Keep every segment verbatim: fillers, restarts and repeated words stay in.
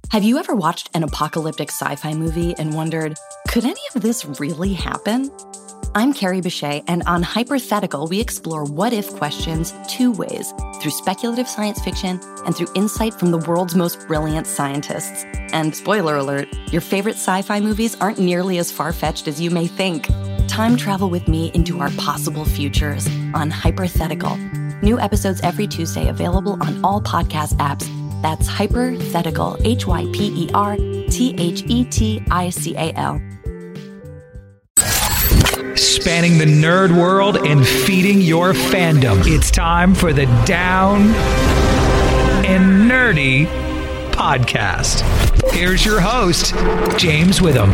Have you ever watched an apocalyptic sci-fi movie and wondered, could any of this really happen? I'm Carrie Bechet, and on Hypothetical, we explore what-if questions two ways, through speculative science fiction and through insight from the world's most brilliant scientists. And spoiler alert, your favorite sci-fi movies aren't nearly as far-fetched as you may think. Time travel with me into our possible futures on Hypothetical. New episodes every Tuesday available on all podcast apps. That's Hypothetical, H Y P E R T H E T I C A L. Spanning the nerd world and feeding your fandom. It's time for the Down and Nerdy podcast. Here's your host, James Witham.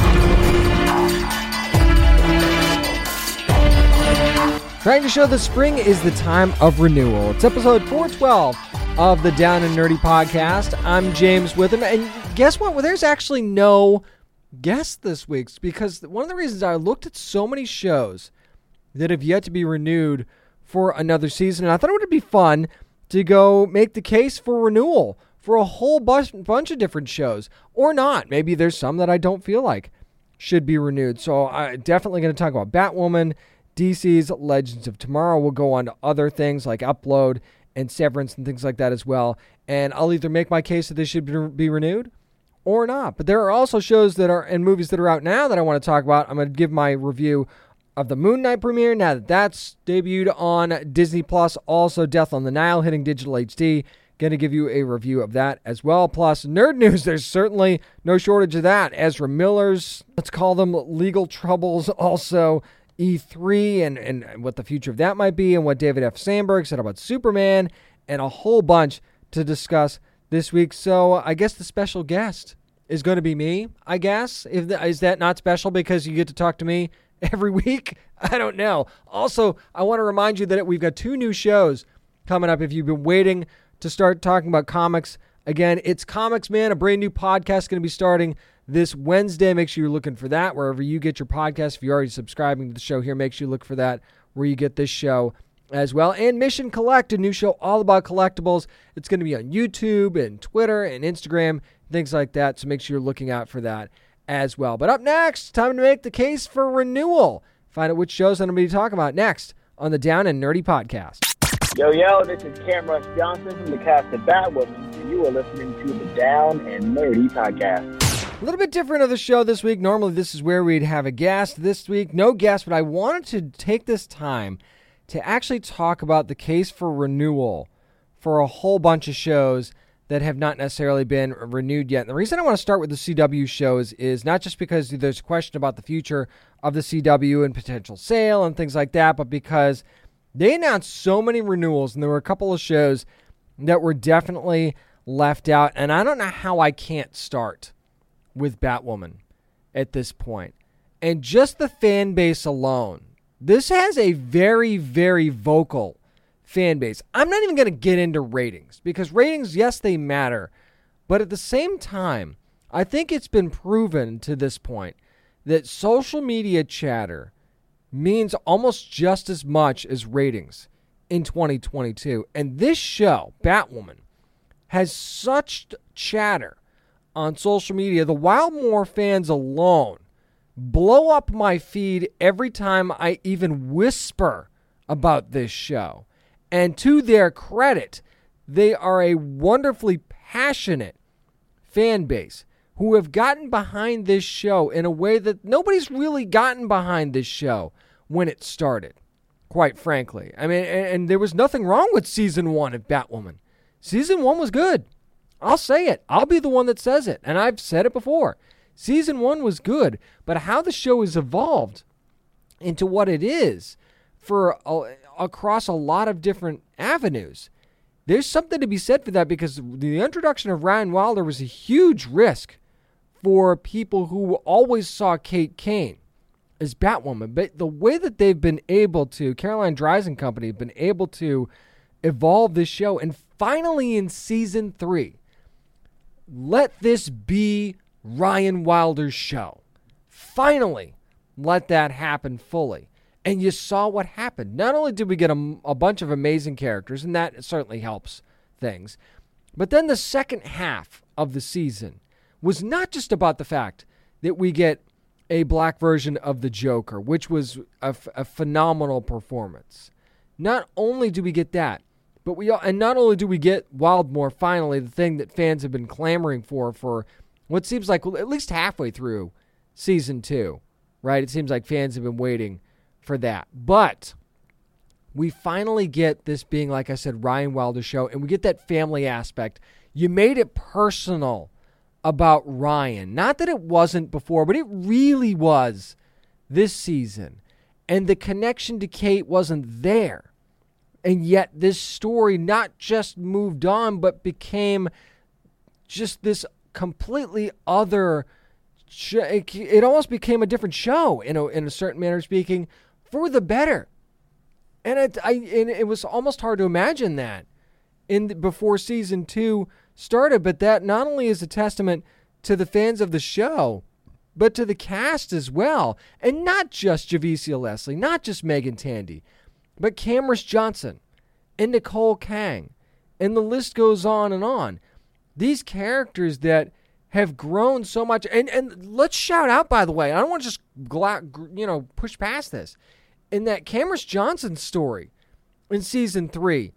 Trying to show the spring is the time of renewal. It's episode four twelve of the Down and Nerdy podcast. I'm James Witham, and guess what? Well, there's actually no guest this week, because one of the reasons I looked at so many shows that have yet to be renewed for another season, and I thought it would be fun to go make the case for renewal for a whole bunch, bunch of different shows, or not. Maybe there's some that I don't feel like should be renewed. So I'm definitely going to talk about Batwoman, D C's Legends of Tomorrow. We'll go on to other things like Upload and Severance and things like that as well. And I'll either make my case that this should be renewed or not. But there are also shows that are and movies that are out now that I want to talk about. I'm going to give my review of the Moon Knight premiere now that that's debuted on Disney Plus. Also, Death on the Nile hitting digital H D. Going to give you a review of that as well. Plus, nerd news, there's certainly no shortage of that. Ezra Miller's, let's call them legal troubles. Also, E three and, and what the future of that might be, and what David F. Sandberg said about Superman, and a whole bunch to discuss this week. So I guess the special guest is going to be me, I guess. If the, is that not special because you get to talk to me every week? I don't know. Also, I want to remind you that we've got two new shows coming up. If you've been waiting to start talking about comics, again, it's Comics Man, a brand new podcast going to be starting this Wednesday. Make sure you're looking for that wherever you get your podcast. If you're already subscribing to the show here, make sure you look for that where you get this show as well. And Mission Collect, a new show all about collectibles. It's going to be on YouTube and Twitter and Instagram, things like that. So make sure you're looking out for that as well. But up next, time to make the case for renewal. Find out which shows I'm going to be talking about next on the Down and Nerdy podcast. Yo, yo, this is Cam Rush Johnson from the cast of Batwoman, and you are listening to the Down and Nerdy podcast. A little bit different of the show this week. Normally, this is where we'd have a guest. This week, no guest, but I wanted to take this time to actually talk about the case for renewal for a whole bunch of shows that have not necessarily been renewed yet. And the reason I want to start with the C W shows is not just because there's a question about the future of the C W and potential sale and things like that, but because they announced so many renewals, and there were a couple of shows that were definitely left out. And I don't know how I can't start with Batwoman at this point. And just the fan base alone, this has a very, very vocal fan base. I'm not even going to get into ratings, because ratings, yes, they matter. But at the same time, I think it's been proven to this point that social media chatter means almost just as much as ratings in twenty twenty-two. And this show, Batwoman, has such chatter on social media. The Wildmore fans alone blow up my feed every time I even whisper about this show. And to their credit, they are a wonderfully passionate fan base who have gotten behind this show in a way that nobody's really gotten behind this show when it started, quite frankly. I mean, and, and there was nothing wrong with season one of Batwoman. Season one was good. I'll say it. I'll be the one that says it. And I've said it before. Season one was good. But how the show has evolved into what it is for a, across a lot of different avenues, there's something to be said for that, because the introduction of Ryan Wilder was a huge risk for people who always saw Kate Kane as Batwoman. But the way that they've been able to, Caroline Dries and company, have been able to evolve this show, and finally in season three, let this be Ryan Wilder's show. Finally, let that happen fully. And you saw what happened. Not only did we get a, a bunch of amazing characters, and that certainly helps things, but then the second half of the season, was not just about the fact that we get a black version of the Joker, which was a, f- a phenomenal performance. Not only do we get that, but we and not only do we get Wildmore finally, the thing that fans have been clamoring for for what seems like at least halfway through season two, right? It seems like fans have been waiting for that. But we finally get this being, like I said, Ryan Wilder show, and we get that family aspect. You made it personal about Ryan. Not that it wasn't before, but it really was this season. And the connection to Kate wasn't there. And yet this story not just moved on, but became just this completely other... Sh- it, it almost became a different show, in a, in a certain manner of speaking, for the better. And it, I, and it was almost hard to imagine that in the, before season two started, but that not only is a testament to the fans of the show, but to the cast as well. And not just Javicia Leslie, not just Megan Tandy, but Camrus Johnson and Nicole Kang. And the list goes on and on. These characters that have grown so much. And, and let's shout out, by the way, I don't want to just gla- you know push past this. In that Camrus Johnson story in season three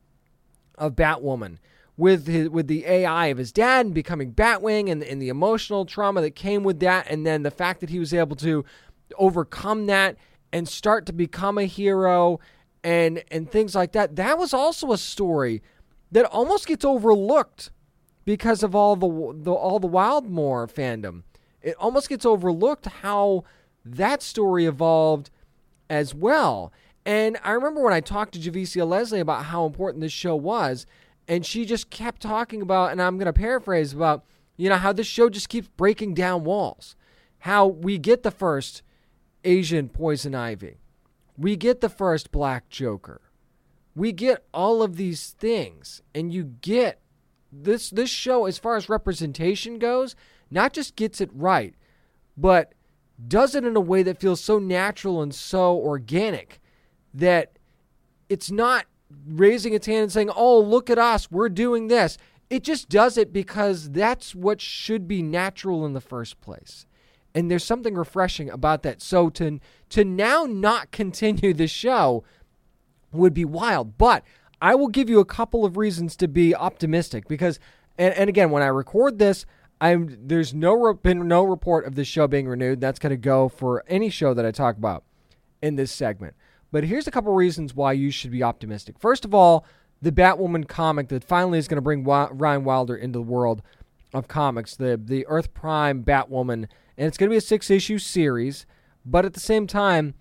of Batwoman, with his, with the A I of his dad and becoming Batwing and, and the emotional trauma that came with that, and then the fact that he was able to overcome that and start to become a hero and and things like that. That was also a story that almost gets overlooked because of all the, the all the Wildmore fandom. It almost gets overlooked how that story evolved as well. And I remember when I talked to Javicia Leslie about how important this show was, and she just kept talking about, and I'm going to paraphrase, about, you know, how this show just keeps breaking down walls. How we get the first Asian Poison Ivy. We get the first Black Joker. We get all of these things. And you get this, this show, as far as representation goes, not just gets it right, but does it in a way that feels so natural and so organic that it's not raising its hand and saying, oh, look at us, we're doing this. It just does it because that's what should be natural in the first place. And there's something refreshing about that. So to, to now not continue the show would be wild. But I will give you a couple of reasons to be optimistic because, and, and again, when I record this, I'm there's no been no report of this show being renewed. That's going to go for any show that I talk about in this segment. But here's a couple reasons why you should be optimistic. First of all, the Batwoman comic that finally is going to bring Ryan Wilder into the world of comics, the, the Earth Prime Batwoman, and it's going to be a six-issue series. But at the same time,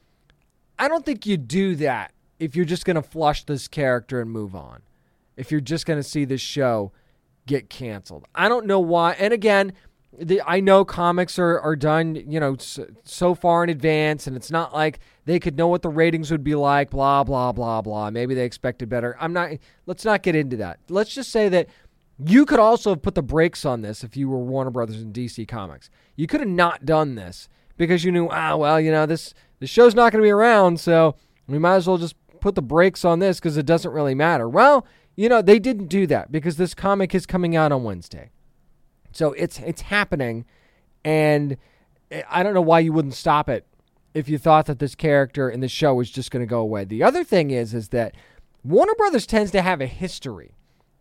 I don't think you do that if you're just going to flush this character and move on. If you're just going to see this show get canceled. I don't know why. And again, the, I know comics are, are done, you know, so, so far in advance, and it's not like they could know what the ratings would be like, blah, blah, blah, blah. Maybe they expected better. I'm not, let's not get into that. Let's just say that you could also have put the brakes on this if you were Warner Brothers and D C Comics. You could have not done this because you knew, ah, well, you know, this, this show's not going to be around, so we might as well just put the brakes on this because it doesn't really matter. Well, you know, they didn't do that because this comic is coming out on Wednesday. So it's it's happening, and I don't know why you wouldn't stop it if you thought that this character in the show was just going to go away. The other thing is, is that Warner Brothers tends to have a history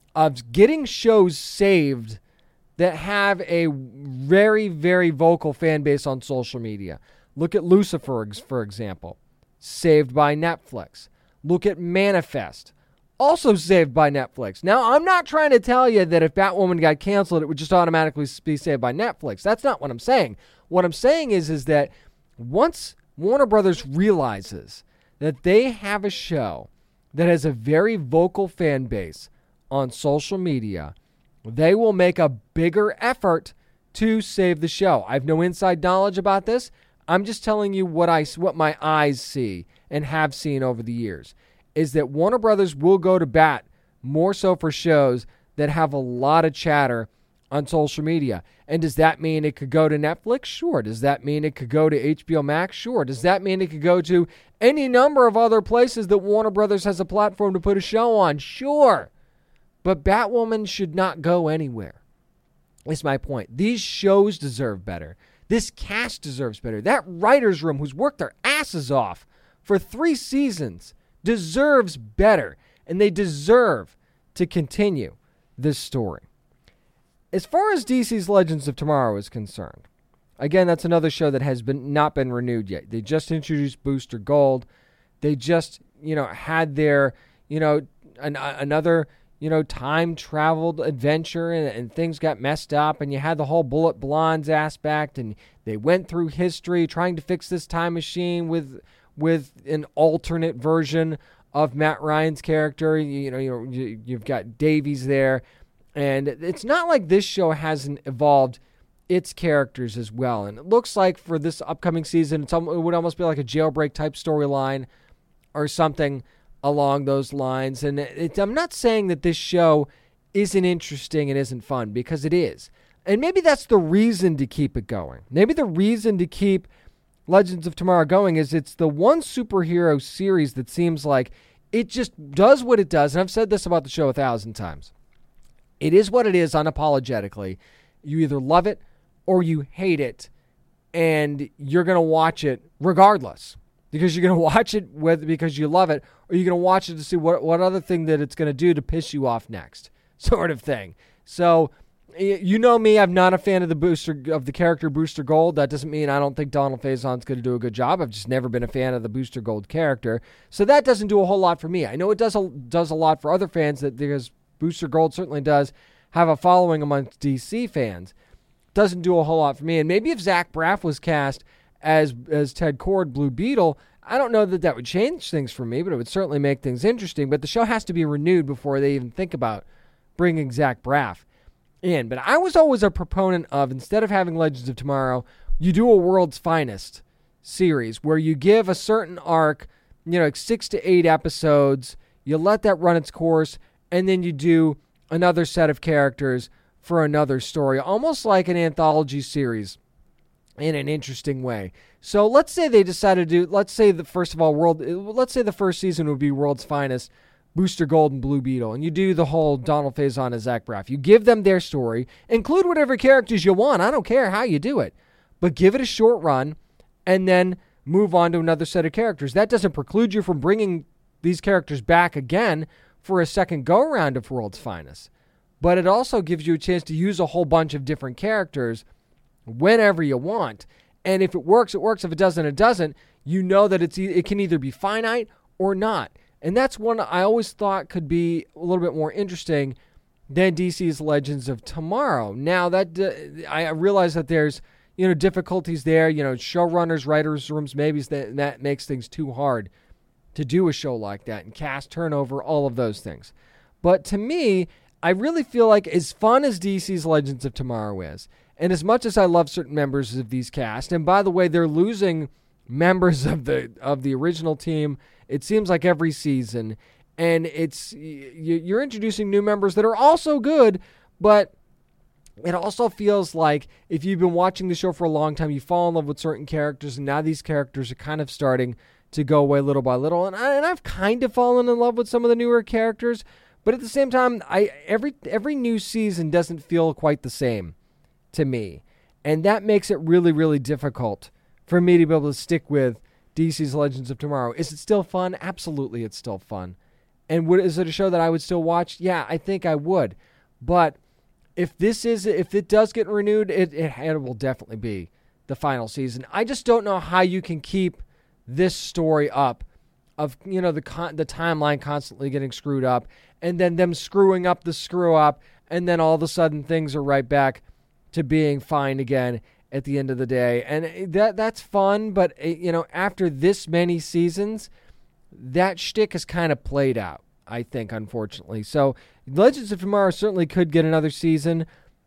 of getting shows saved that have a very, very vocal fan base on social media. Look at Lucifer, for example, saved by Netflix. Look at Manifest, also saved by Netflix. Now, I'm not trying to tell you that if Batwoman got canceled, it would just automatically be saved by Netflix. That's not what I'm saying. What I'm saying is, is that once Warner Brothers realizes that they have a show that has a very vocal fan base on social media, they will make a bigger effort to save the show. I have no inside knowledge about this. I'm just telling you what I what my eyes see and have seen over the years, is that Warner Brothers will go to bat more so for shows that have a lot of chatter on social media. And does that mean it could go to Netflix? Sure. Does that mean it could go to H B O Max? Sure. Does that mean it could go to any number of other places that Warner Brothers has a platform to put a show on? Sure. But Batwoman should not go anywhere. is my point. These shows deserve better. This cast deserves better. That writer's room, who's worked their asses off for three seasons, deserves better. And they deserve to continue this story. As far as D C's Legends of Tomorrow is concerned, again, that's another show that has been not been renewed yet. They just introduced Booster Gold. They just, you know, had their, you know, an, another, you know, time-traveled adventure, and, and things got messed up, and you had the whole Bullet Blondes aspect, and they went through history trying to fix this time machine with with an alternate version of Matt Ryan's character. You know, you know, you, you've got Davies there, and it's not like this show hasn't evolved its characters as well. And it looks like for this upcoming season, it's, it would almost be like a Jailbreak type storyline or something along those lines. And it, I'm not saying that this show isn't interesting and isn't fun, because it is. And maybe that's the reason to keep it going. Maybe the reason to keep Legends of Tomorrow going is it's the one superhero series that seems like it just does what it does. And I've said this about the show a thousand times. It is what it is unapologetically. You either love it or you hate it, and you're going to watch it regardless, because you're going to watch it whether because you love it, or you're going to watch it to see what, what other thing that it's going to do to piss you off next, sort of thing. So, you know me, I'm not a fan of the booster of the character Booster Gold. That doesn't mean I don't think Donald Faison's going to do a good job. I've just never been a fan of the Booster Gold character. So that doesn't do a whole lot for me. I know it does a, does a lot for other fans, that because Booster Gold certainly does have a following amongst D C fans. Doesn't do a whole lot for me. And maybe if Zach Braff was cast as as Ted Kord, Blue Beetle, I don't know that that would change things for me, but it would certainly make things interesting. But the show has to be renewed before they even think about bringing Zach Braff in. But I was always a proponent of, instead of having Legends of Tomorrow, you do a World's Finest series where you give a certain arc, you know, like six to eight episodes, you let that run its course, and then you do another set of characters for another story, almost like an anthology series in an interesting way. So let's say they decided to do, let's say the first of all, world, let's say the first season would be World's Finest, Booster Gold, and Blue Beetle, and you do the whole Donald Faison and Zach Braff. You give them their story, include whatever characters you want. I don't care how you do it, but give it a short run, and then move on to another set of characters. That doesn't preclude you from bringing these characters back again for a second go-around of World's Finest. But it also gives you a chance to use a whole bunch of different characters whenever you want. And if it works, it works. If it doesn't, it doesn't. You know that it's it can either be finite or not. And that's one I always thought could be a little bit more interesting than D C's Legends of Tomorrow. Now, that uh, I realize that there's, you know, difficulties there. You know, showrunners, writers' rooms, maybe that, that makes things too hard to do a show like that, and cast turnover, all of those things. But to me, I really feel like as fun as D C's Legends of Tomorrow is, and as much as I love certain members of these cast, and by the way, they're losing members of the of the original team, it seems like every season, and it's you're introducing new members that are also good, but it also feels like if you've been watching the show for a long time, you fall in love with certain characters, and now these characters are kind of starting to go away little by little, and, I, and I've kind of fallen in love with some of the newer characters, but at the same time, I every every new season doesn't feel quite the same to me, and that makes it really, really difficult for me to be able to stick with D C's Legends of Tomorrow. Is it still fun? Absolutely, it's still fun. And would, is it a show that I would still watch? Yeah, I think I would. But if this is, if it does get renewed, it, it, it will definitely be the final season. I just don't know how you can keep this story up of, you know, the con- the timeline constantly getting screwed up, and then them screwing up the screw up, and then all of a sudden things are right back to being fine again at the end of the day. And that that's fun, but, you know, after this many seasons, that shtick is kind of played out, I think, unfortunately. So Legends of Tomorrow certainly could get another season,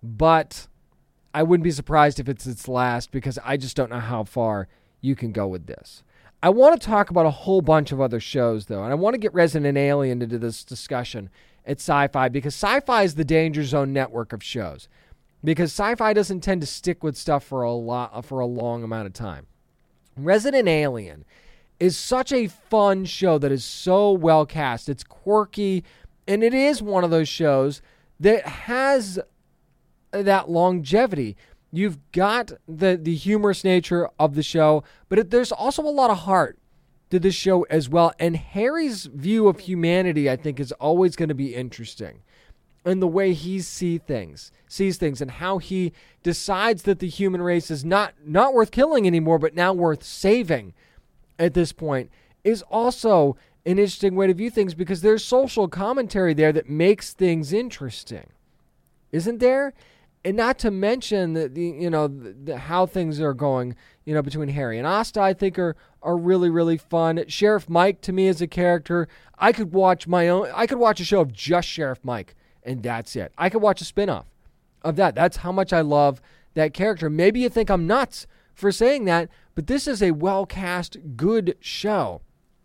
but I wouldn't be surprised if it's its last, because I just don't know how far you can go with this. I want to talk about a whole bunch of other shows, though, and I want to get Resident Alien into this discussion at Sci-Fi, because Sci-Fi is the Danger Zone network of shows. Because Sci-Fi doesn't tend to stick with stuff for a lot for a long amount of time. Resident Alien is such a fun show that is so well cast. It's quirky, and it is one of those shows that has that longevity. You've got the, the humorous nature of the show, but it, there's also a lot of heart to this show as well. And Harry's view of humanity, I think, is always going to be interesting. And the way he see things, sees things and how he decides that the human race is not, not worth killing anymore, but now worth saving at this point is also an interesting way to view things, because there's social commentary there that makes things interesting. Isn't there? And not to mention the, the you know the, the, how things are going, you know, between Harry and Asta, I think are are really really fun. Sheriff Mike, to me, as a character, I could watch my own. I could watch a show of just Sheriff Mike, and that's it. I could watch a spinoff of that. That's how much I love that character. Maybe you think I'm nuts for saying that, but this is a well cast, good show.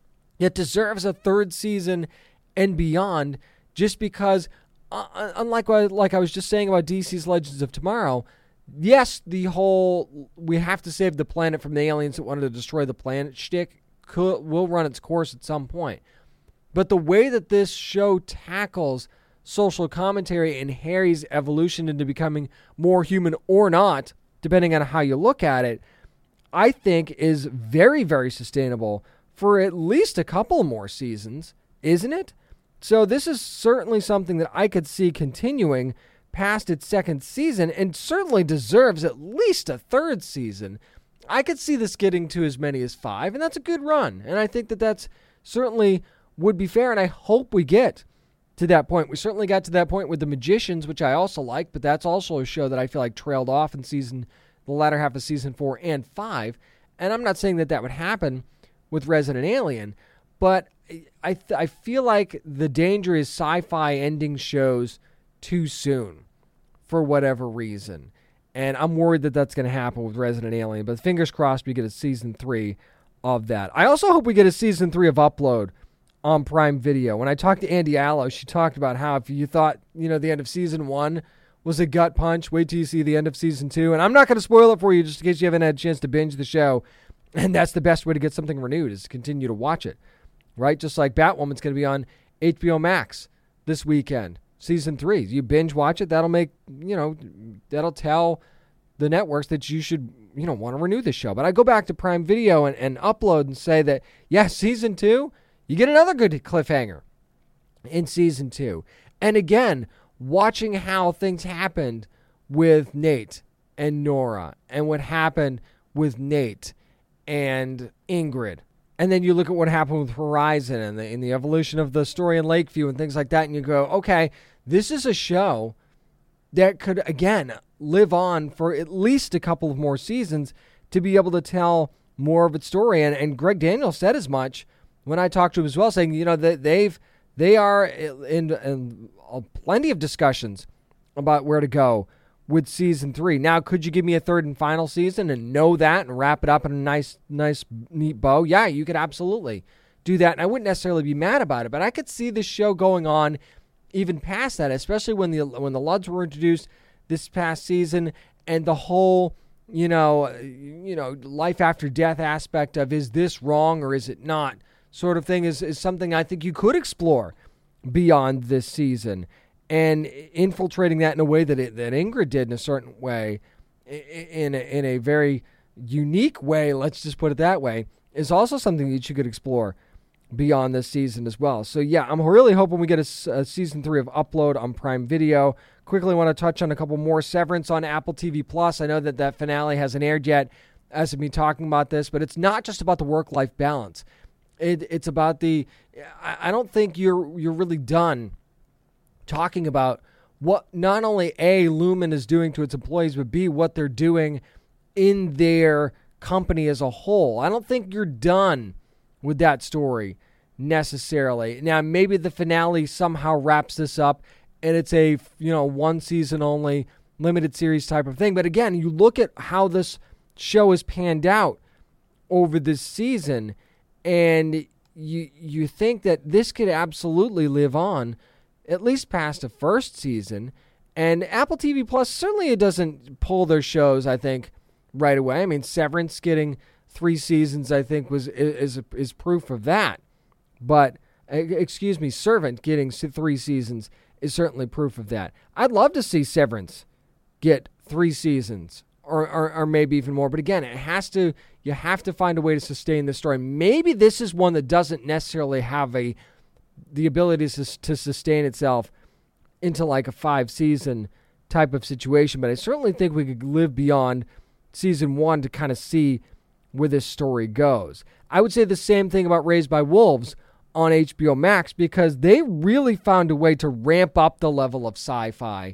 It deserves a third season and beyond, just because. Uh, unlike what, like I was just saying about D C's Legends of Tomorrow, yes, the whole we have to save the planet from the aliens that wanted to destroy the planet shtick could, will run its course at some point. But the way that this show tackles social commentary and Harry's evolution into becoming more human or not, depending on how you look at it, I think is very, very sustainable for at least a couple more seasons, isn't it? So this is certainly something that I could see continuing past its second season, and certainly deserves at least a third season. I could see this getting to as many as five, and that's a good run. And I think that that's certainly would be fair, and I hope we get to that point. We certainly got to that point with The Magicians, which I also like, but that's also a show that I feel like trailed off in season, the latter half of season four and five. And I'm not saying that that would happen with Resident Alien, but I th- I feel like the danger is sci-fi ending shows too soon for whatever reason. And I'm worried that that's going to happen with Resident Alien. But fingers crossed we get a season three of that. I also hope we get a season three of Upload on Prime Video. When I talked to Andy Allo, she talked about how if you thought, you know, the end of season one was a gut punch, wait till you see the end of season two. And I'm not going to spoil it for you just in case you haven't had a chance to binge the show. And that's the best way to get something renewed, is to continue to watch it. Right? Just like Batwoman's going to be on H B O Max this weekend, season three. You binge watch it. That'll make, you know, that'll tell the networks that you should, you know, want to renew the show. But I go back to Prime Video and, and Upload and say that, yeah, season two, you get another good cliffhanger in season two. And again, watching how things happened with Nate and Nora, and what happened with Nate and Ingrid. And then you look at what happened with Horizon and the, and the evolution of the story in Lakeview and things like that, and you go, okay, this is a show that could, again, live on for at least a couple of more seasons to be able to tell more of its story. And, and Greg Daniels said as much when I talked to him as well, saying, you know, that they've they are in, in plenty of discussions about where to go with season three. Now, could you give me a third and final season and know that and wrap it up in a nice, nice, neat bow? Yeah, you could absolutely do that. And I wouldn't necessarily be mad about it, but I could see this show going on even past that, especially when the when the Ludds were introduced this past season, and the whole, you know, you know, life after death aspect of, is this wrong or is it not, sort of thing is, is something I think you could explore beyond this season. And infiltrating that in a way that it, that Ingrid did in a certain way, in a, in a very unique way, let's just put it that way, is also something that you could explore beyond this season as well. So yeah, I'm really hoping we get a, a season three of Upload on Prime Video. Quickly want to touch on a couple more. Severance on Apple T V Plus. I know that that finale hasn't aired yet as of me talking about this, but it's not just about the work-life balance. It, it's about the, I, I don't think you're you're really done talking about what not only A, Lumen is doing to its employees, but B, what they're doing in their company as a whole. I don't think you're done with that story necessarily. Now, maybe the finale somehow wraps this up and it's a, you know, one season only limited series type of thing. But again, you look at how this show has panned out over this season, and you you think that this could absolutely live on at least past the first season. And Apple T V Plus, certainly it doesn't pull their shows, I think, right away. I mean, Severance getting three seasons, I think, was is is proof of that. But, excuse me, Servant getting three seasons is certainly proof of that. I'd love to see Severance get three seasons or, or, or maybe even more. But again, it has to, you have to find a way to sustain this story. Maybe this is one that doesn't necessarily have a the ability to, to sustain itself into like a five-season type of situation. But I certainly think we could live beyond season one to kind of see where this story goes. I would say the same thing about Raised by Wolves on H B O Max, because they really found a way to ramp up the level of sci-fi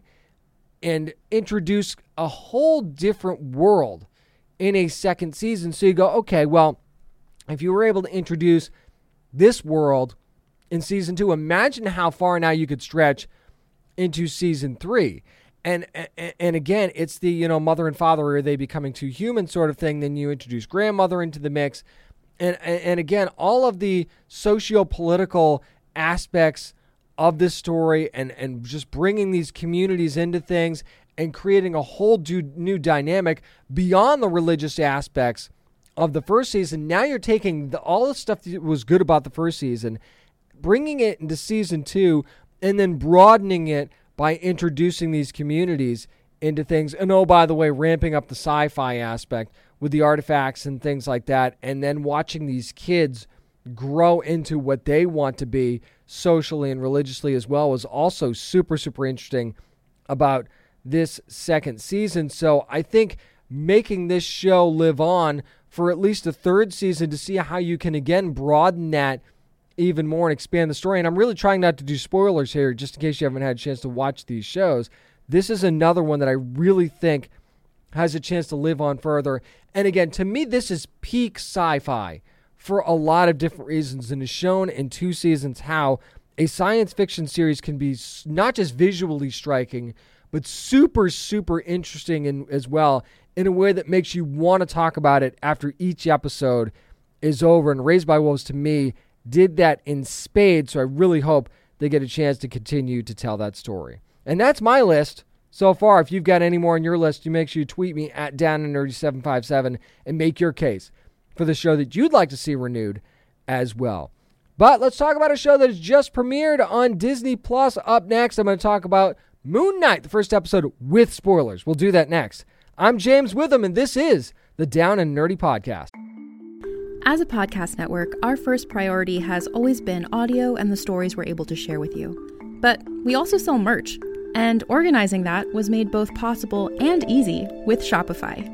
and introduce a whole different world in a second season. So you go, okay, well, if you were able to introduce this world in season two, imagine how far now you could stretch into season three. And, and and again, it's the, you know, mother and father, are they becoming too human sort of thing. Then you introduce grandmother into the mix. And, and, and again, all of the socio-political aspects of this story and, and just bringing these communities into things and creating a whole new dynamic beyond the religious aspects of the first season. Now you're taking the, all the stuff that was good about the first season, bringing it into season two, and then broadening it by introducing these communities into things. And oh, by the way, ramping up the sci-fi aspect with the artifacts and things like that, and then watching these kids grow into what they want to be socially and religiously as well was also super, super interesting about this second season. So I think making this show live on for at least a third season to see how you can, again, broaden that even more and expand the story. And I'm really trying not to do spoilers here, just in case you haven't had a chance to watch these shows. This is another one that I really think has a chance to live on further. And again, to me, this is peak sci-fi for a lot of different reasons, and is shown in two seasons how a science fiction series can be not just visually striking, but super, super interesting in, as well, in a way that makes you want to talk about it after each episode is over. And Raised by Wolves, to me, did that in spades, so I really hope they get a chance to continue to tell that story. And that's my list so far. If you've got any more on your list, you make sure you tweet me at Down and Nerdy seven five seven and make your case for the show that you'd like to see renewed as well. But let's talk about a show that has just premiered on Disney Plus. Up next, I'm going to talk about Moon Knight, the first episode with spoilers. We'll do that next. I'm James Witham, and this is the Down and Nerdy Podcast. As a podcast network, our first priority has always been audio and the stories we're able to share with you. But we also sell merch, and organizing that was made both possible and easy with Shopify.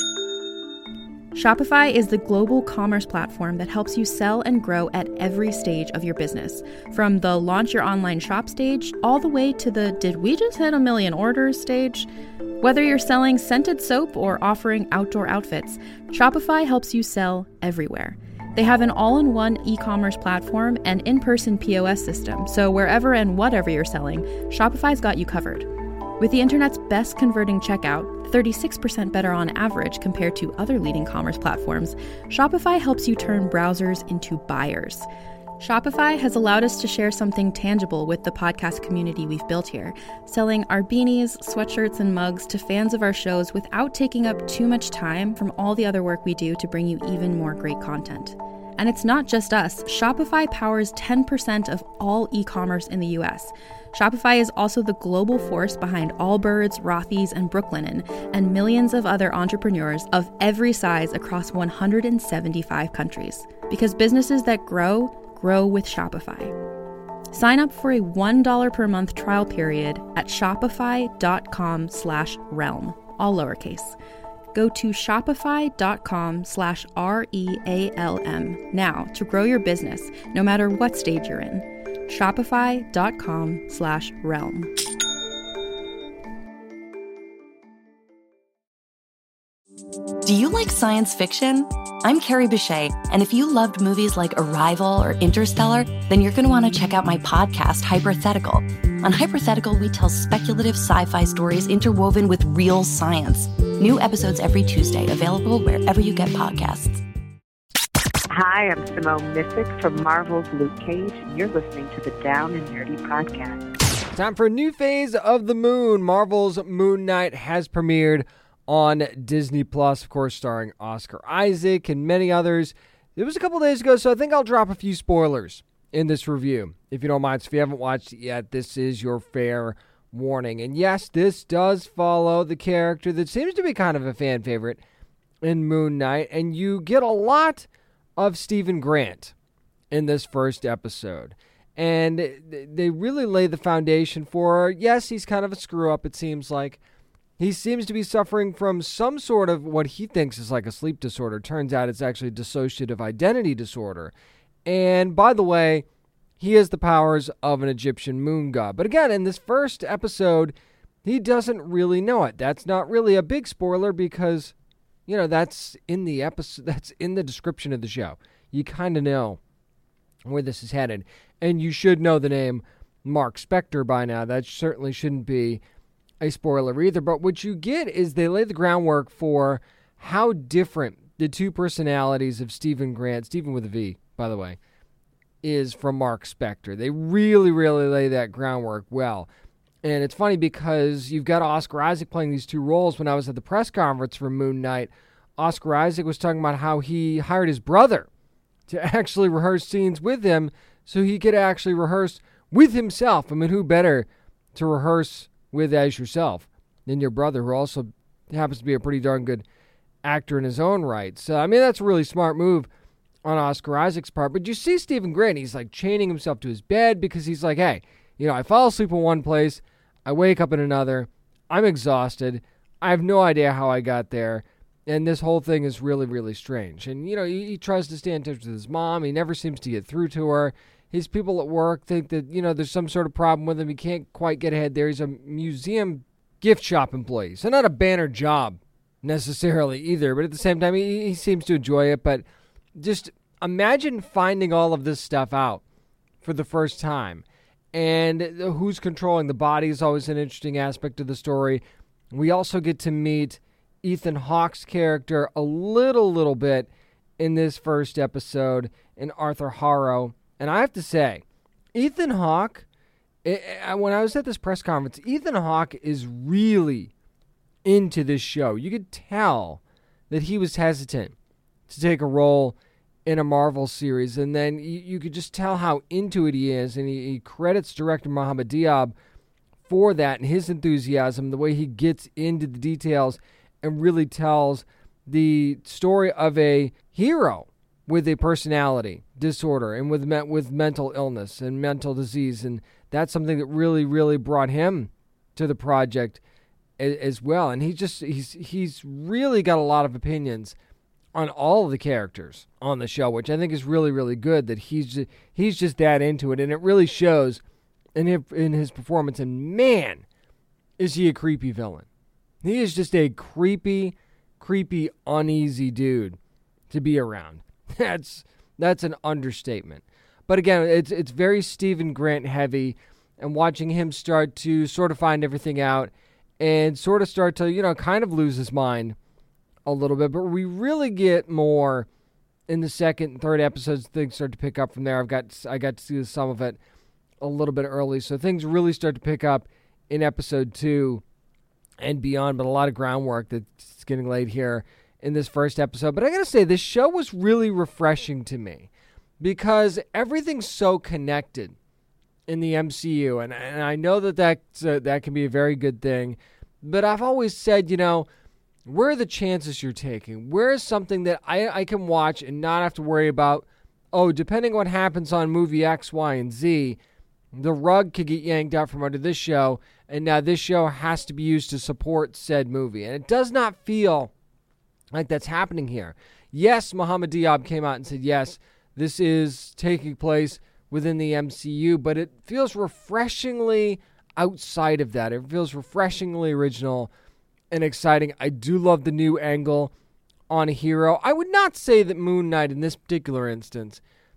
Shopify is the global commerce platform that helps you sell and grow at every stage of your business, from the launch your online shop stage all the way to the did we just hit a million orders stage. Whether you're selling scented soap or offering outdoor outfits, Shopify helps you sell everywhere. They have an all-in-one e-commerce platform and in-person P O S system, so wherever and whatever you're selling, Shopify's got you covered. With the internet's best converting checkout, thirty-six percent better on average compared to other leading commerce platforms, Shopify helps you turn browsers into buyers. Shopify has allowed us to share something tangible with the podcast community we've built here, selling our beanies, sweatshirts, and mugs to fans of our shows without taking up too much time from all the other work we do to bring you even more great content. And it's not just us. Shopify powers ten percent of all e-commerce in the U S. Shopify is also the global force behind Allbirds, Rothy's, and Brooklinen, and millions of other entrepreneurs of every size across one hundred seventy-five countries. Because businesses that grow, grow with Shopify. Sign up for a one dollar per month trial period at shopify.com slash realm, all lowercase. Go to shopify.com slash R-E-A-L-M now to grow your business, no matter what stage you're in. Shopify.com slash realm. Do you like science fiction? I'm Carrie Bechet, and if you loved movies like Arrival or Interstellar, then you're going to want to check out my podcast, Hypothetical. On Hypothetical, we tell speculative sci-fi stories interwoven with real science. New episodes every Tuesday, available wherever you get podcasts. Hi, I'm Simone Missick from Marvel's Luke Cage, and you're listening to the Down and Nerdy Podcast. Time for a new phase of the Moon. Marvel's Moon Knight has premiered on Disney Plus, of course, starring Oscar Isaac and many others. It was a couple days ago, so I think I'll drop a few spoilers in this review, if you don't mind. So if you haven't watched it yet, this is your fair warning. And yes, this does follow the character that seems to be kind of a fan favorite in Moon Knight, and you get a lot of Stephen Grant in this first episode. And they really lay the foundation for, yes, he's kind of a screw-up, it seems like. He seems to be suffering from some sort of what he thinks is like a sleep disorder. Turns out it's actually dissociative identity disorder. And by the way, he has the powers of an Egyptian moon god. But again, in this first episode, he doesn't really know it. That's not really a big spoiler because, you know, that's in the episode, that's in the description of the show. You kind of know where this is headed. And you should know the name Mark Spector by now. That certainly shouldn't be a spoiler either. But what you get is they lay the groundwork for how different the two personalities of Stephen Grant, Stephen with a V, by the way, is from Mark Spector. They really, really lay that groundwork well. And it's funny because you've got Oscar Isaac playing these two roles. When I was at the press conference for Moon Knight, Oscar Isaac was talking about how he hired his brother to actually rehearse scenes with him so he could actually rehearse with himself. I mean, who better to rehearse with as yourself than your brother, who also happens to be a pretty darn good actor in his own right. So, I mean, that's a really smart move on Oscar Isaac's part. But you see Stephen Grant, he's like chaining himself to his bed because he's like, hey, you know, I fall asleep in one place, I wake up in another, I'm exhausted, I have no idea how I got there, and this whole thing is really, really strange. And, you know, he, he tries to stay in touch with his mom, he never seems to get through to her. His people at work think that, you know, there's some sort of problem with him. He can't quite get ahead there. He's a museum gift shop employee. So not a banner job necessarily either. But at the same time, he, he seems to enjoy it. But just imagine finding all of this stuff out for the first time. And who's controlling the body is always an interesting aspect of the story. We also get to meet Ethan Hawke's character a little, little bit in this first episode in Arthur Harrow. And I have to say, Ethan Hawke, it, when I was at this press conference, Ethan Hawke is really into this show. You could tell that he was hesitant to take a role in a Marvel series. And then you, you could just tell how into it he is. And he, he credits director Mohamed Diab for that and his enthusiasm, the way he gets into the details and really tells the story of a hero with a personality disorder and with me- with mental illness and mental disease. And that's something that really, really brought him to the project a- as well. And he just, he's he's really got a lot of opinions on all of the characters on the show, which I think is really, really good that he's just, he's just that into it. And it really shows in his, in his performance. And man, is he a creepy villain. He is just a creepy, creepy, uneasy dude to be around. That's that's an understatement. But again, it's it's very Stephen Grant heavy, and watching him start to sort of find everything out and sort of start to, you know, kind of lose his mind a little bit. But we really get more in the second and third episodes. Things start to pick up from there. I've got I got to see some of it a little bit early, so things really start to pick up in episode two and beyond. But a lot of groundwork that's getting laid here in this first episode. But I gotta say, this show was really refreshing to me because everything's so connected in the M C U, and, and I know that that's, uh, that can be a very good thing, but I've always said, you know, where are the chances you're taking? Where is something that I, I can watch and not have to worry about, oh, depending on what happens on movie X, Y, and Z, the rug could get yanked out from under this show, and now this show has to be used to support said movie. And it does not feel like that's happening here. Yes, Mohamed Diab came out and said, yes, this is taking place within the M C U, but it feels refreshingly outside of that. It feels refreshingly original and exciting. I do love the new angle on a hero. I would not say that Moon Knight in this particular instance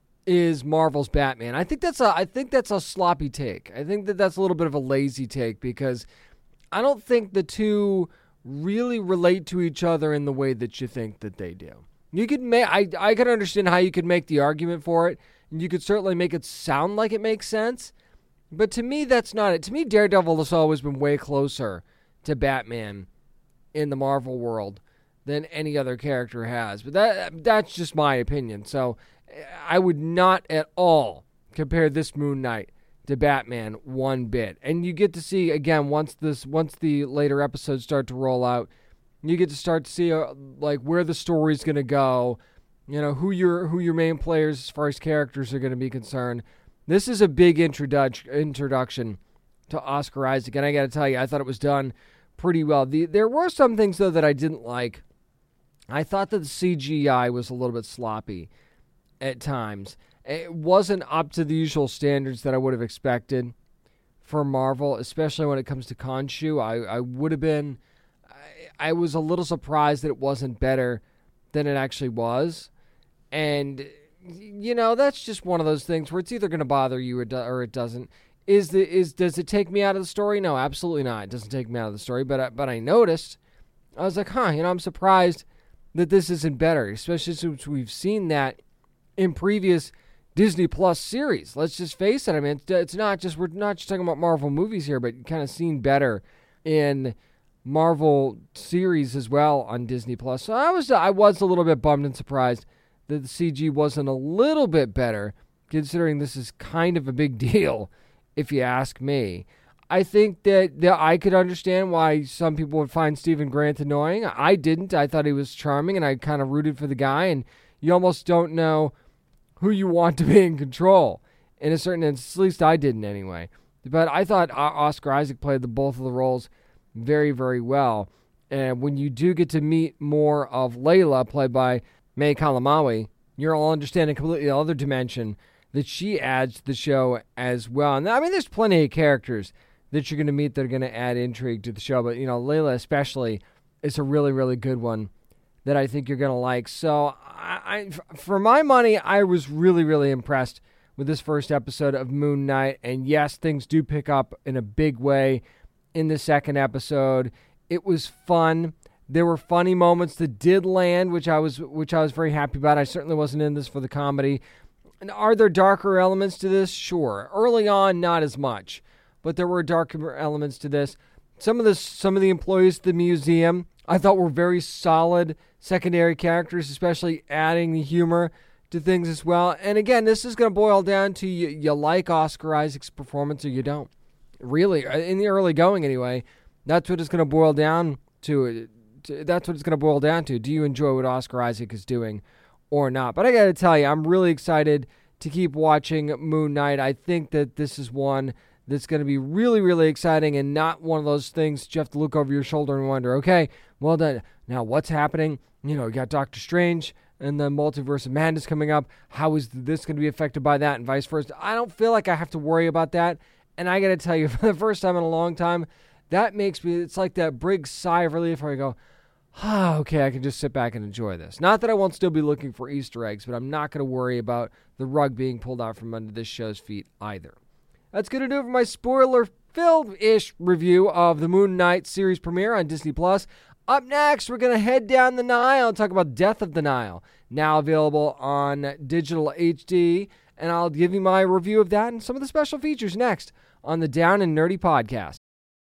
is Marvel's Batman. I think that's a I think that's a sloppy take. I think that that's a little bit of a lazy take because I don't think the two really relate to each other in the way that you think that they do. You could make I I can understand how you could make the argument for it, and you could certainly make it sound like it makes sense. But to me, that's not it. To me, Daredevil has always been way closer to Batman in the Marvel world than any other character has. But that that's just my opinion. So I would not at all compare this Moon Knight to Batman one bit. And you get to see, again, once this once the later episodes start to roll out, you get to start to see uh, like where the story's going to go, you know, who your who your main players as far as characters are going to be concerned. This is a big introduction introduction to Oscar Isaac, and I got to tell you, I thought it was done pretty well. The, there were some things, though, that I didn't like. I thought that the C G I was a little bit sloppy at times. It wasn't up to the usual standards that I would have expected for Marvel, especially when it comes to Khonshu. I, I would have been... I, I was a little surprised that it wasn't better than it actually was. And, you know, that's just one of those things where it's either going to bother you or, do, or it doesn't. Is the is does it take me out of the story? No, absolutely not. It doesn't take me out of the story. But I, but I noticed, I was like, huh, you know, I'm surprised that this isn't better, especially since we've seen that in previous Disney Plus series. Let's just face it. I mean, it's, it's not just we're not just talking about Marvel movies here, but kind of seen better in Marvel series as well on Disney Plus. So I was I was a little bit bummed and surprised that the C G wasn't a little bit better, considering this is kind of a big deal. If you ask me, I think that, that I could understand why some people would find Stephen Grant annoying. I didn't. I thought he was charming, and I kind of rooted for the guy, and you almost don't know who you want to be in control. In a certain sense, at least I didn't anyway. But I thought Oscar Isaac played the both of the roles very, very well. And when you do get to meet more of Layla, played by May Kalamaui, you're all understanding completely the other dimension that she adds to the show as well. And I mean, there's plenty of characters that you're going to meet that are going to add intrigue to the show. But, you know, Layla especially is a really, really good one that I think you're going to like. So, I, I, for my money, I was really, really impressed with this first episode of Moon Knight. And yes, things do pick up in a big way in the second episode. It was fun. There were funny moments that did land, which I was which I was very happy about. I certainly wasn't in this for the comedy. And are there darker elements to this? Sure. Early on, not as much, but there were darker elements to this. Some of the some of the employees at the museum I thought were very solid secondary characters, especially adding the humor to things as well. And again, this is going to boil down to you, you like Oscar Isaac's performance or you don't. Really, in the early going anyway, that's what it's going to boil down to. That's what it's going to boil down to. Do you enjoy what Oscar Isaac is doing or not? But I got to tell you, I'm really excited to keep watching Moon Knight. I think that this is one that's going to be really, really exciting and not one of those things you have to look over your shoulder and wonder, okay, well done. Now what's happening? You know, you got Doctor Strange and the Multiverse of Madness coming up. How is this going to be affected by that and vice versa? I don't feel like I have to worry about that. And I got to tell you, for the first time in a long time, that makes me, it's like that big sigh of relief where I go, ah, okay, I can just sit back and enjoy this. Not that I won't still be looking for Easter eggs, but I'm not going to worry about the rug being pulled out from under this show's feet either. That's going to do it for my spoiler-filled-ish review of the Moon Knight series premiere on Disney Plus. Up next, we're going to head down the Nile and talk about Death of the Nile, now available on digital H D, and I'll give you my review of that and some of the special features next on the Down and Nerdy podcast.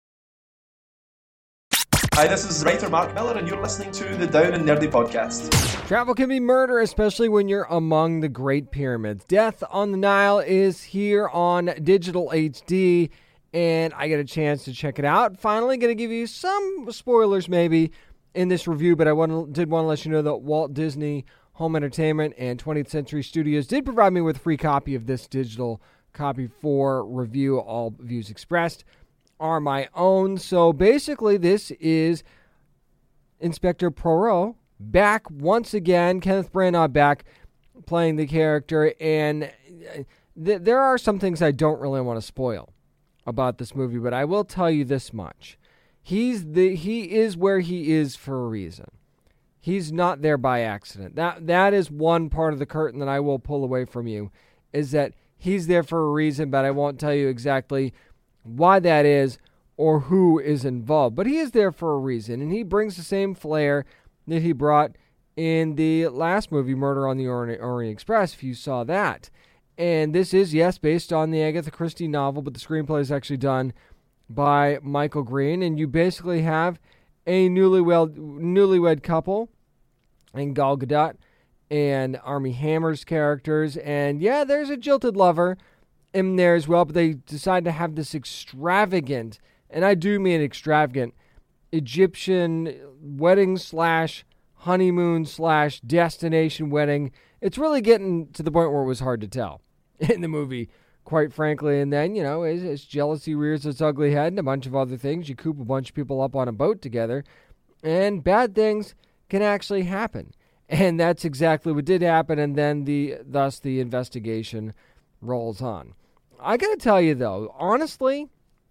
Hi, this is writer Mark Miller, and you're listening to the Down and Nerdy podcast. Travel can be murder, especially when you're among the Great Pyramids. Death on the Nile is here on digital H D, and I get a chance to check it out. Finally, going to give you some spoilers maybe in this review, but I want did want to let you know that Walt Disney Home Entertainment and twentieth Century Studios did provide me with a free copy of this digital copy for review. All views expressed are my own. So basically, this is Inspector Poirot back once again. Kenneth Branagh back playing the character, and th- there are some things I don't really want to spoil about this movie, but I will tell you this much: he's the he is where he is for a reason. He's not there by accident. That that is one part of the curtain that I will pull away from you, is that he's there for a reason, but I won't tell you exactly why that is or who is involved. But he is there for a reason, and he brings the same flair that he brought in the last movie, Murder on the Orient, Orient Express, if you saw that. And this is, yes, based on the Agatha Christie novel, but the screenplay is actually done by Michael Green, and you basically have a newlywed, newlywed couple in Gal Gadot and Armie Hammer's characters, and yeah, there's a jilted lover in there as well, but they decide to have this extravagant, and I do mean extravagant, Egyptian wedding slash honeymoon slash destination wedding. It's really getting to the point where it was hard to tell in the movie, quite frankly. And then, you know, as, as jealousy rears its ugly head and a bunch of other things, you coop a bunch of people up on a boat together, and bad things can actually happen. And that's exactly what did happen, and then the thus the investigation rolls on. I gotta tell you, though, honestly,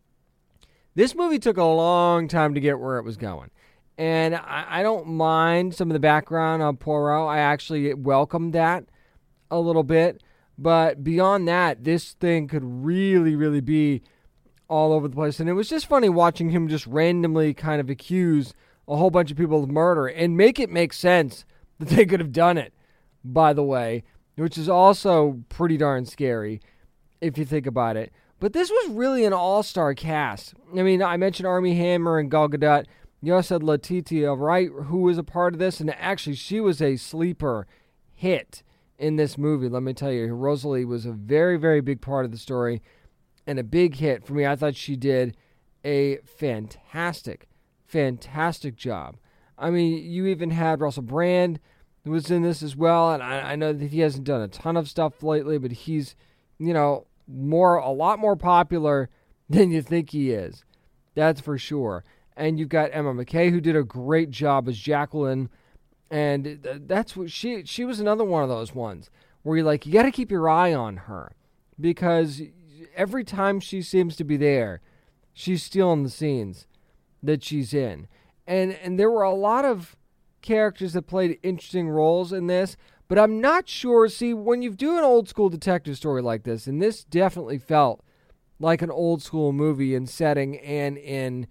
this movie took a long time to get where it was going. And I, I don't mind some of the background on Poirot. I actually welcomed that a little bit. But beyond that, this thing could really, really be all over the place. And it was just funny watching him just randomly kind of accuse a whole bunch of people of murder and make it make sense that they could have done it, by the way, which is also pretty darn scary if you think about it. But this was really an all-star cast. I mean, I mentioned Armie Hammer and Gal Gadot. You also had Letitia Wright, who was a part of this, and actually she was a sleeper hit in this movie. Let me tell you, Rosalie was a very, very big part of the story and a big hit for me. I thought she did a fantastic, fantastic job. I mean, you even had Russell Brand who was in this as well, and I, I know that he hasn't done a ton of stuff lately, but he's, you know, more a lot more popular than you think he is. That's for sure. And you've got Emma McKay, who did a great job as Jacqueline, and that's what she she was another one of those ones where you're like, you got to keep your eye on her, because every time she seems to be there, she's stealing the scenes that she's in. And and there were a lot of characters that played interesting roles in this, but I'm not sure. See, when you do an old school detective story like this, and this definitely felt like an old school movie in setting and in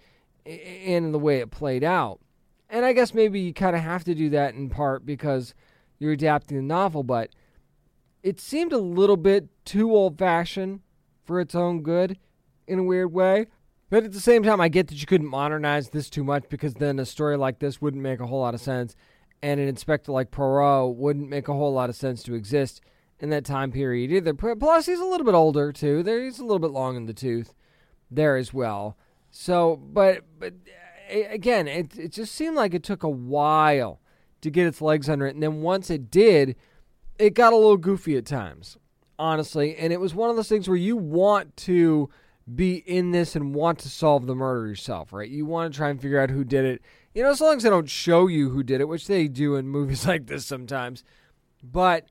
in the way it played out. And I guess maybe you kind of have to do that in part because you're adapting the novel, but it seemed a little bit too old-fashioned for its own good in a weird way. But at the same time, I get that you couldn't modernize this too much, because then a story like this wouldn't make a whole lot of sense, and an inspector like Poirot wouldn't make a whole lot of sense to exist in that time period either. Plus, he's a little bit older, too. There, he's a little bit long in the tooth there as well. So, but but again, it it just seemed like it took a while to get its legs under it, and then once it did, it got a little goofy at times, honestly. And it was one of those things where you want to be in this and want to solve the murder yourself, right? You want to try and figure out who did it. You know, as long as they don't show you who did it, which they do in movies like this sometimes. But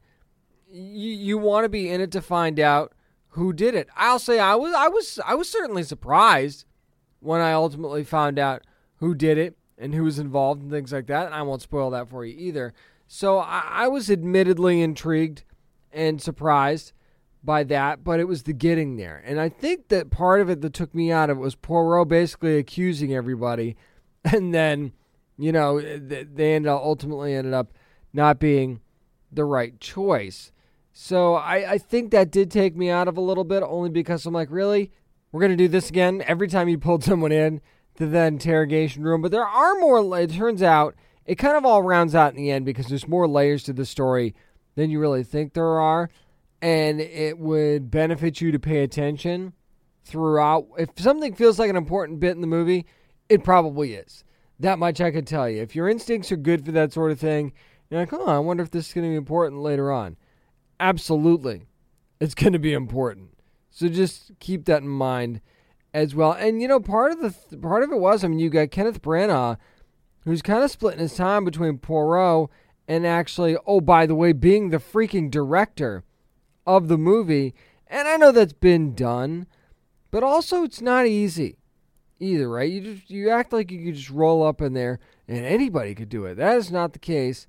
you you want to be in it to find out who did it. I'll say I was I was I was certainly surprised when I ultimately found out who did it and who was involved and things like that. And I won't spoil that for you either. So I, I was admittedly intrigued and surprised by that, but it was the getting there. And I think that part of it that took me out of it was Poirot basically accusing everybody, and then, you know, they ended up, ultimately ended up not being the right choice. So I, I think that did take me out of a little bit, only because I'm like, really? We're going to do this again? Every time you pulled someone in to the interrogation room. But there are more, it turns out, it kind of all rounds out in the end, because there's more layers to the story than you really think there are. And it would benefit you to pay attention throughout. If something feels like an important bit in the movie, it probably is. That much I could tell you. If your instincts are good for that sort of thing, you're like, oh, I wonder if this is going to be important later on. Absolutely. It's going to be important. So just keep that in mind as well. And, you know, part of the part of it was, I mean, you got Kenneth Branagh, who's kind of splitting his time between Poirot and actually, oh, by the way, being the freaking director of the movie. And I know that's been done, but also it's not easy either, right? You just you act like you could just roll up in there and anybody could do it. That is not the case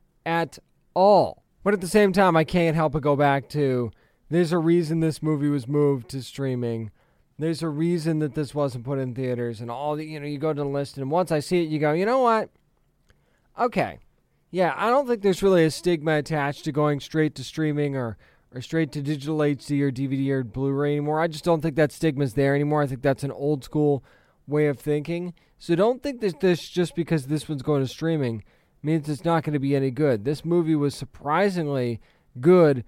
at all. But at the same time, I can't help but go back to, there's a reason this movie was moved to streaming. There's a reason that this wasn't put in theaters, and all the, you know, you go to the list, and once I see it, you go, you know what? Okay. Yeah, I don't think there's really a stigma attached to going straight to streaming or, or straight to digital H D or D V D or Blu-ray anymore. I just don't think that stigma's there anymore. I think that's an old school way of thinking. So don't think that this, just because this one's going to streaming, means it's not going to be any good. This movie was surprisingly good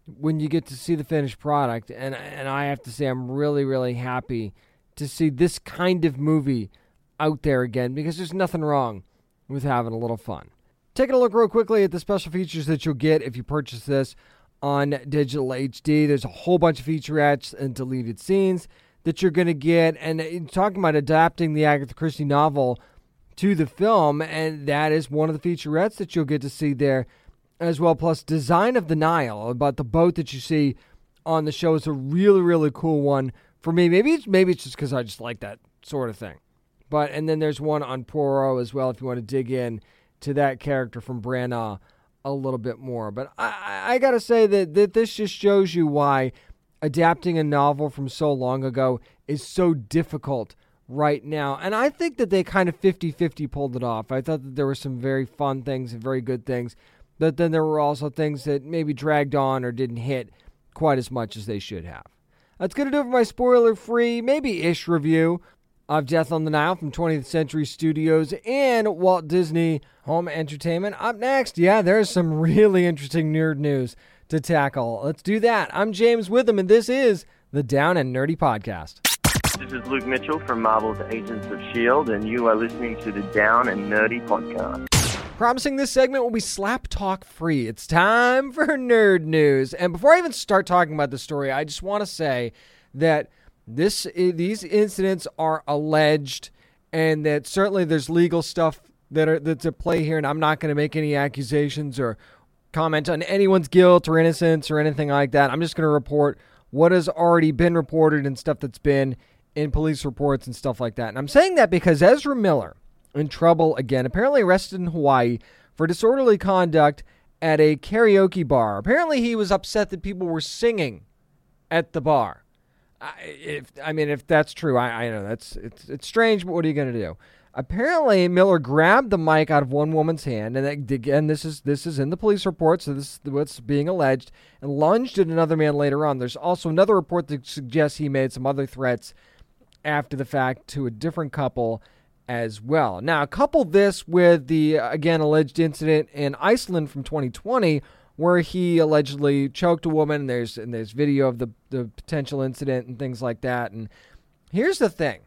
when you get to see the finished product. And and I have to say, I'm really, really happy to see this kind of movie out there again, because there's nothing wrong with having a little fun. Taking a look real quickly at the special features that you'll get if you purchase this on digital H D. There's a whole bunch of featurettes and deleted scenes that you're going to get. And talking about adapting the Agatha Christie novel to the film, and that is one of the featurettes that you'll get to see there as well. Plus, Design of the Nile, about the boat that you see on the show, is a really, really cool one for me. Maybe it's, maybe it's just because I just like that sort of thing. But and then there's one on Poirot as well if you want to dig in to that character from Branagh a little bit more. But I, I got to say that, that this just shows you why adapting a novel from so long ago is so difficult right now. And I think that they kind of fifty-fifty pulled it off. I thought that there were some very fun things and very good things, but then there were also things that maybe dragged on or didn't hit quite as much as they should have. That's going to do it for my spoiler-free, maybe-ish review of Death on the Nile from twentieth Century Studios and Walt Disney Home Entertainment. Up next, yeah, there's some really interesting nerd news to tackle. Let's do that. I'm James Witham, and this is the Down and Nerdy Podcast. This is Luke Mitchell from Marvel's Agents of S H I E L D, and you are listening to the Down and Nerdy Podcast. Promising this segment will be slap talk free. It's time for nerd news. And before I even start talking about the story, I just want to say that This these incidents are alleged, and that certainly there's legal stuff that are that's at play here, and I'm not going to make any accusations or comment on anyone's guilt or innocence or anything like that. I'm just going to report what has already been reported and stuff that's been in police reports and stuff like that. And I'm saying that because Ezra Miller, in trouble again, apparently arrested in Hawaii for disorderly conduct at a karaoke bar. Apparently he was upset that people were singing at the bar. I, if I mean, if that's true, I, I know that's it's it's strange, but what are you going to do? Apparently, Miller grabbed the mic out of one woman's hand, and again, this is this is in the police report, so this is what's being alleged, and lunged at another man later on. There's also another report that suggests he made some other threats after the fact to a different couple as well. Now, couple this with the, again, alleged incident in Iceland from twenty twenty, where he allegedly choked a woman. There's and there's video of the, the potential incident and things like that. And here's the thing.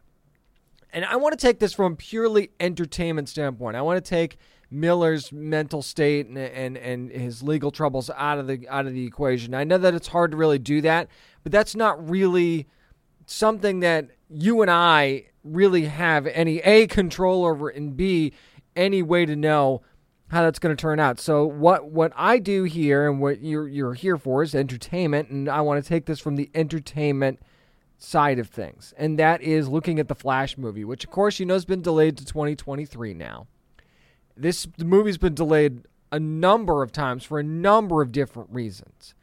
And I want to take this from a purely entertainment standpoint. I want to take Miller's mental state and, and and his legal troubles out of the out of the equation. I know that it's hard to really do that, but that's not really something that you and I really have any A, control over, and B, any way to know how that's going to turn out. So what what I do here and what you're you're here for is entertainment, and I want to take this from the entertainment side of things, and that is looking at the Flash movie, which of course you know has been delayed to twenty twenty-three now. This the movie's been delayed a number of times for a number of different reasons.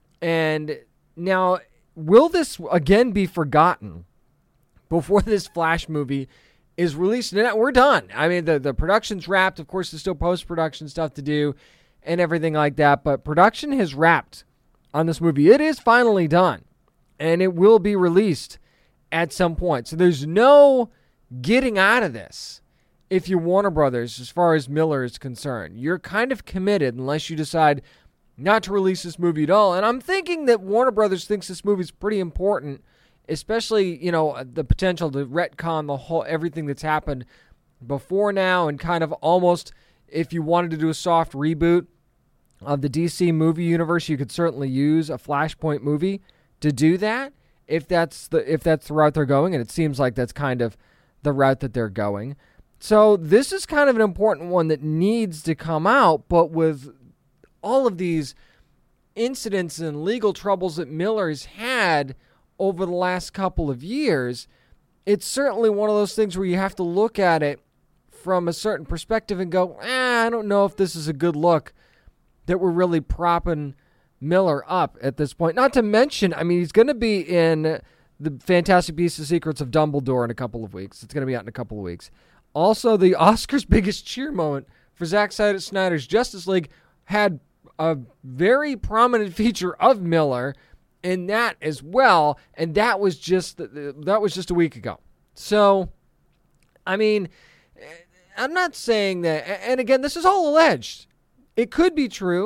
And now, will this again be forgotten before this Flash movie is released? And we're done. I mean, the, the production's wrapped. Of course, there's still post-production stuff to do and everything like that, but production has wrapped on this movie. It is finally done, and it will be released at some point. So there's no getting out of this if you're Warner Brothers as far as Miller is concerned. You're kind of committed unless you decide not to release this movie at all. And I'm thinking that Warner Brothers thinks this movie's pretty important, especially, you know, the potential to retcon the whole everything that's happened before now, and kind of almost, if you wanted to do a soft reboot of the D C movie universe, you could certainly use a Flashpoint movie to do that, if that's the if that's the route they're going, and it seems like that's kind of the route that they're going. So this is kind of an important one that needs to come out, but with all of these incidents and legal troubles that Miller's had over the last couple of years, it's certainly one of those things where you have to look at it from a certain perspective and go, ah, I don't know if this is a good look that we're really propping Miller up at this point. Not to mention, I mean, he's going to be in the Fantastic Beasts: The Secrets of Dumbledore in a couple of weeks. It's going to be out in a couple of weeks. Also, the Oscar's biggest cheer moment for Zack Snyder's Justice League had a very prominent feature of Miller in that as well, and that was just that was just a week ago. So, I mean, I'm not saying that, and again, this is all alleged. It could be true.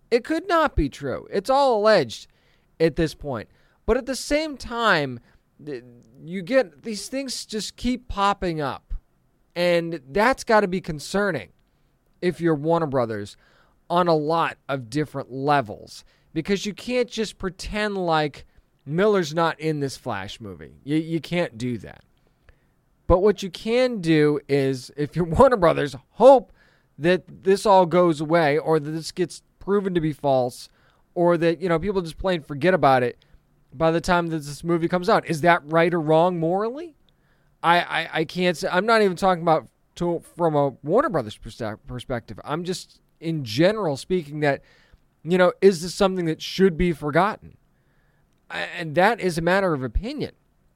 It could not be true. It's all alleged at this point. But at the same time, you get these things just keep popping up. And that's got to be concerning if you're Warner Brothers on a lot of different levels. Because you can't just pretend like Miller's not in this Flash movie. You, you can't do that. But what you can do is, if you're Warner Brothers, hope that this all goes away, or that this gets proven to be false, or that, you know, people just plain forget about it by the time that this movie comes out. Is that right or wrong morally? I, I, I can't say. I'm not even talking about to, from a Warner Brothers perspective. I'm just, in general, speaking that, you know, is this something that should be forgotten? And that is a matter of opinion.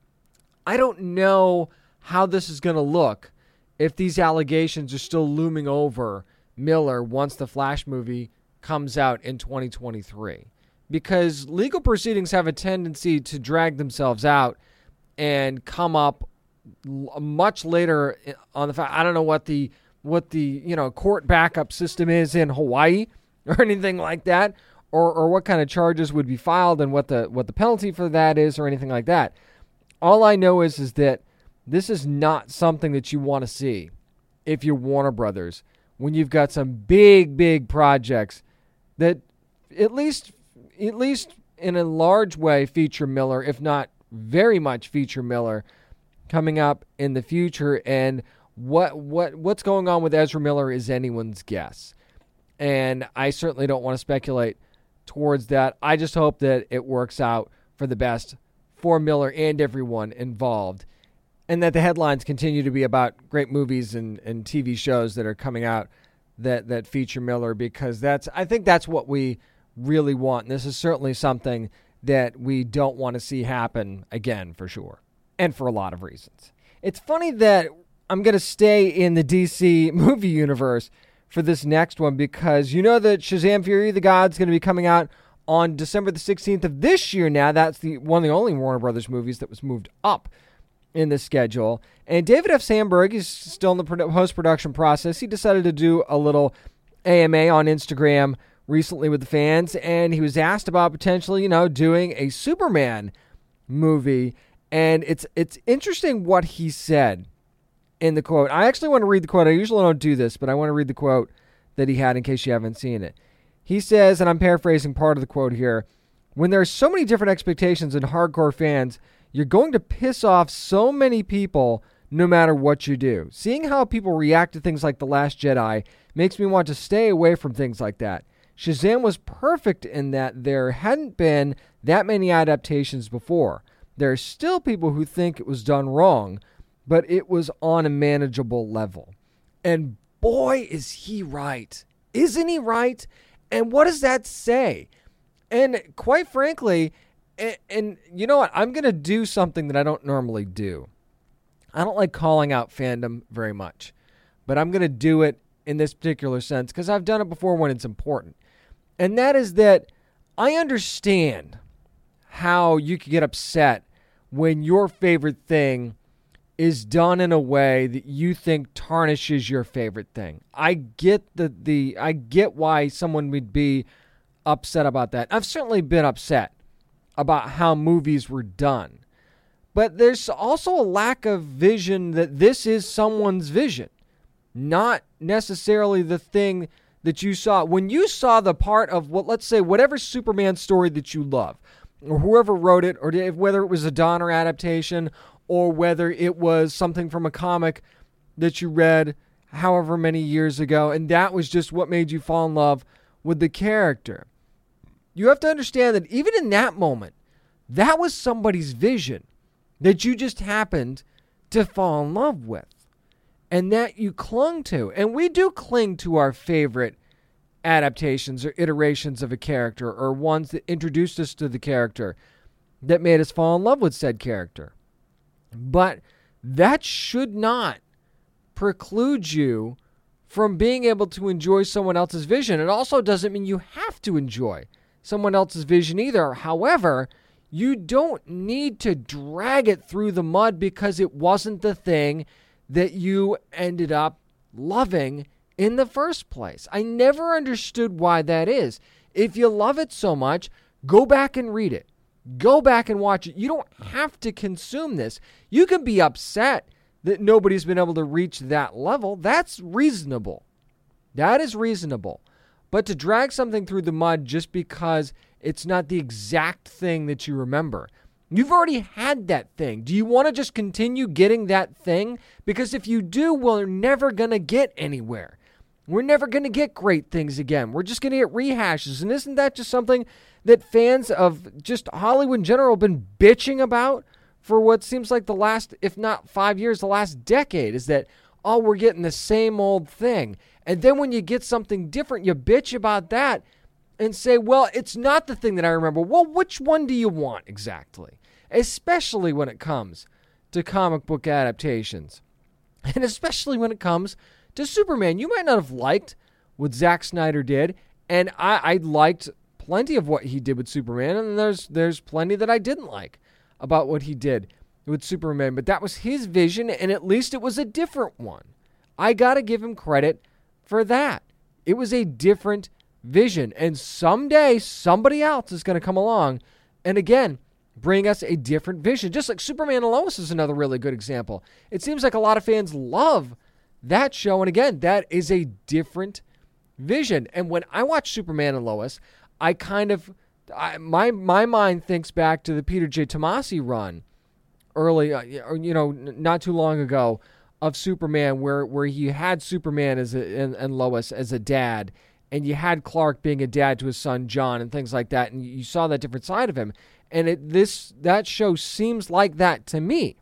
I don't know how this is going to look if these allegations are still looming over Miller once the Flash movie comes out in twenty twenty-three. Because legal proceedings have a tendency to drag themselves out and come up much later on the fact. I don't know what the what the you know court backup system is in Hawaii or anything like that, or or what kind of charges would be filed and what the what the penalty for that is or anything like that. All I know is is that this is not something that you want to see if you're Warner Brothers when you've got some big big projects that at least at least in a large way feature Miller, if not very much feature Miller, coming up in the future. And what what what's going on with Ezra Miller is anyone's guess. And I certainly don't want to speculate towards that. I just hope that it works out for the best for Miller and everyone involved, and that the headlines continue to be about great movies and, and T V shows that are coming out that, that feature Miller, because that's I think that's what we really want. And this is certainly something that we don't want to see happen again, for sure, and for a lot of reasons. It's funny that I'm going to stay in the D C movie universe for this next one, because you know that Shazam! Fury of the Gods is going to be coming out on December the sixteenth of this year now. That's the one of the only Warner Brothers movies that was moved up in the schedule. And David F. Sandberg is still in the post-production process. He decided to do a little A M A on Instagram recently with the fans, and he was asked about potentially, you know, doing a Superman movie. And it's it's interesting what he said in the quote. I actually want to read the quote. I usually don't do this, but I want to read the quote that he had in case you haven't seen it. He says, and I'm paraphrasing part of the quote here, "When there are so many different expectations and hardcore fans, you're going to piss off so many people no matter what you do. Seeing how people react to things like The Last Jedi makes me want to stay away from things like that. Shazam was perfect in that there hadn't been that many adaptations before. There are still people who think it was done wrong, but it was on a manageable level." And boy, is he right. Isn't he right? And what does that say? And quite frankly, and, and you know what? I'm going to do something that I don't normally do. I don't like calling out fandom very much, but I'm going to do it in this particular sense because I've done it before when it's important. And that is that I understand how you could get upset when your favorite thing is done in a way that you think tarnishes your favorite thing. I get the, the I get why someone would be upset about that. I've certainly been upset about how movies were done. But there's also a lack of vision that this is someone's vision, not necessarily the thing that you saw. When you saw the part of, what, let's say, whatever Superman story that you love, or whoever wrote it, or whether it was a Donner adaptation, or whether it was something from a comic that you read however many years ago, and that was just what made you fall in love with the character. You have to understand that even in that moment, that was somebody's vision that you just happened to fall in love with, and that you clung to. And we do cling to our favorite adaptations or iterations of a character, or ones that introduced us to the character that made us fall in love with said character. But that should not preclude you from being able to enjoy someone else's vision. It also doesn't mean you have to enjoy someone else's vision either. However, you don't need to drag it through the mud because it wasn't the thing that you ended up loving in the first place. I never understood why that is. If you love it so much, go back and read it. Go back and watch it. You don't have to consume this. You can be upset that nobody's been able to reach that level. That's reasonable. That is reasonable. But to drag something through the mud just because it's not the exact thing that you remember. You've already had that thing. Do you want to just continue getting that thing? Because if you do, we're never going to get anywhere. We're never going to get great things again. We're just going to get rehashes. And isn't that just something that fans of just Hollywood in general have been bitching about for what seems like the last, if not five years, the last decade, is that, oh, we're getting the same old thing. And then when you get something different, you bitch about that and say, well, it's not the thing that I remember. Well, which one do you want exactly? Especially when it comes to comic book adaptations. And especially when it comes to Superman. You might not have liked what Zack Snyder did, and I, I liked plenty of what he did with Superman, and there's there's plenty that I didn't like about what he did with Superman, but that was his vision, and at least it was a different one. I got to give him credit for that. It was a different vision, and someday somebody else is going to come along and again bring us a different vision. Just like Superman and Lois is another really good example. It seems like a lot of fans love that show, and again, that is a different vision. And when I watch Superman and Lois, I kind of I, my my mind thinks back to the Peter J. Tomasi run early, uh, you know, not too long ago, of Superman, where where you had Superman as a, and, and Lois as a dad, and you had Clark being a dad to his son John, and things like that, and you saw that different side of him. And it this that show seems like that to me.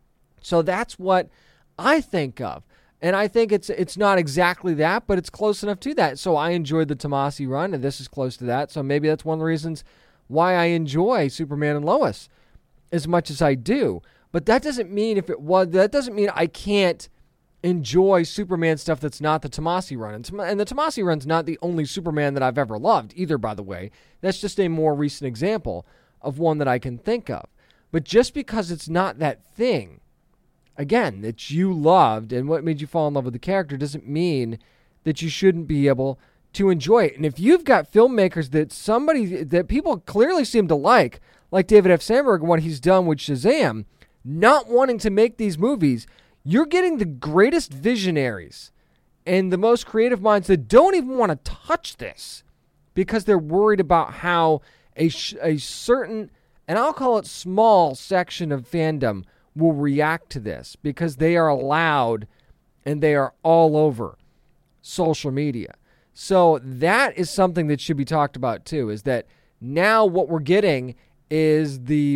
So that's what I think of. And I think it's it's not exactly that, but it's close enough to that. So I enjoyed the Tomasi run, and this is close to that. So maybe that's one of the reasons why I enjoy Superman and Lois as much as I do. But that doesn't mean if it was that doesn't mean I can't enjoy Superman stuff that's not the Tomasi run. And, and the Tomasi run's not the only Superman that I've ever loved either, by the way. That's just a more recent example of one that I can think of. But just because it's not that thing, again, that you loved and what made you fall in love with the character doesn't mean that you shouldn't be able to enjoy it. And if you've got filmmakers that somebody that people clearly seem to like, like David F. Sandberg and what he's done with Shazam, not wanting to make these movies, you're getting the greatest visionaries and the most creative minds that don't even want to touch this because they're worried about how a, sh- a certain, and I'll call it small section of fandom, will react to this because they are allowed and they are all over social media. So that is something that should be talked about too, is that now what we're getting is the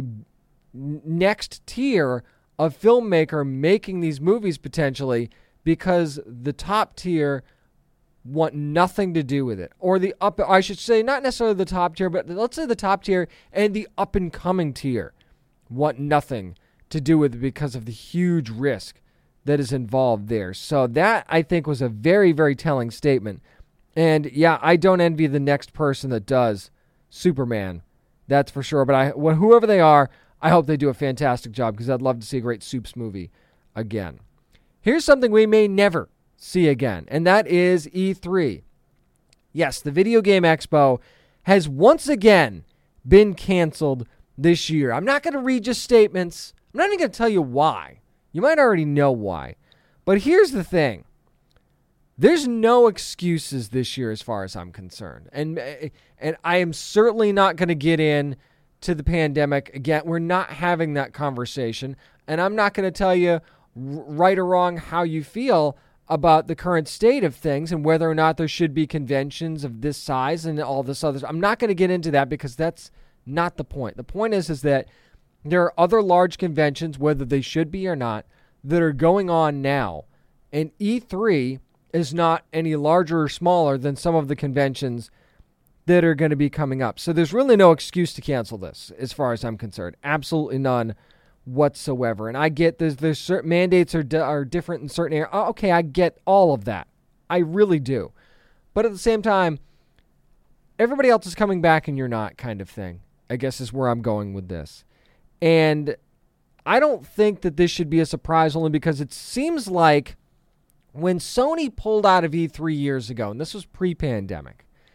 next tier of filmmaker making these movies potentially because the top tier want nothing to do with it. Or the up, I should say not necessarily the top tier, but let's say the top tier and the up and coming tier want nothing to do with it because of the huge risk that is involved there. So that, I think, was a very, very telling statement. And yeah, I don't envy the next person that does Superman. That's for sure. But I, well, whoever they are, I hope they do a fantastic job because I'd love to see a great Supes movie again. Here's something we may never see again, and that is E three. Yes, the Video Game Expo has once again been canceled this year. I'm not going to read just statements. I'm not even going to tell you why. You might already know why. But here's the thing. There's no excuses this year as far as I'm concerned. And and I am certainly not going to get in to the pandemic. Again, we're not having that conversation. And I'm not going to tell you right or wrong how you feel about the current state of things and whether or not there should be conventions of this size and all this other. I'm not going to get into that because that's not the point. The point is, is that there are other large conventions, whether they should be or not, that are going on now. And E three is not any larger or smaller than some of the conventions that are going to be coming up. So there's really no excuse to cancel this as far as I'm concerned. Absolutely none whatsoever. And I get there's, there's certain mandates are, di- are different in certain areas. Oh, okay, I get all of that. I really do. But at the same time, everybody else is coming back and you're not, kind of thing, I guess is where I'm going with this. And I don't think that this should be a surprise, only because it seems like when Sony pulled out of E three years ago, and this was pre-pandemic,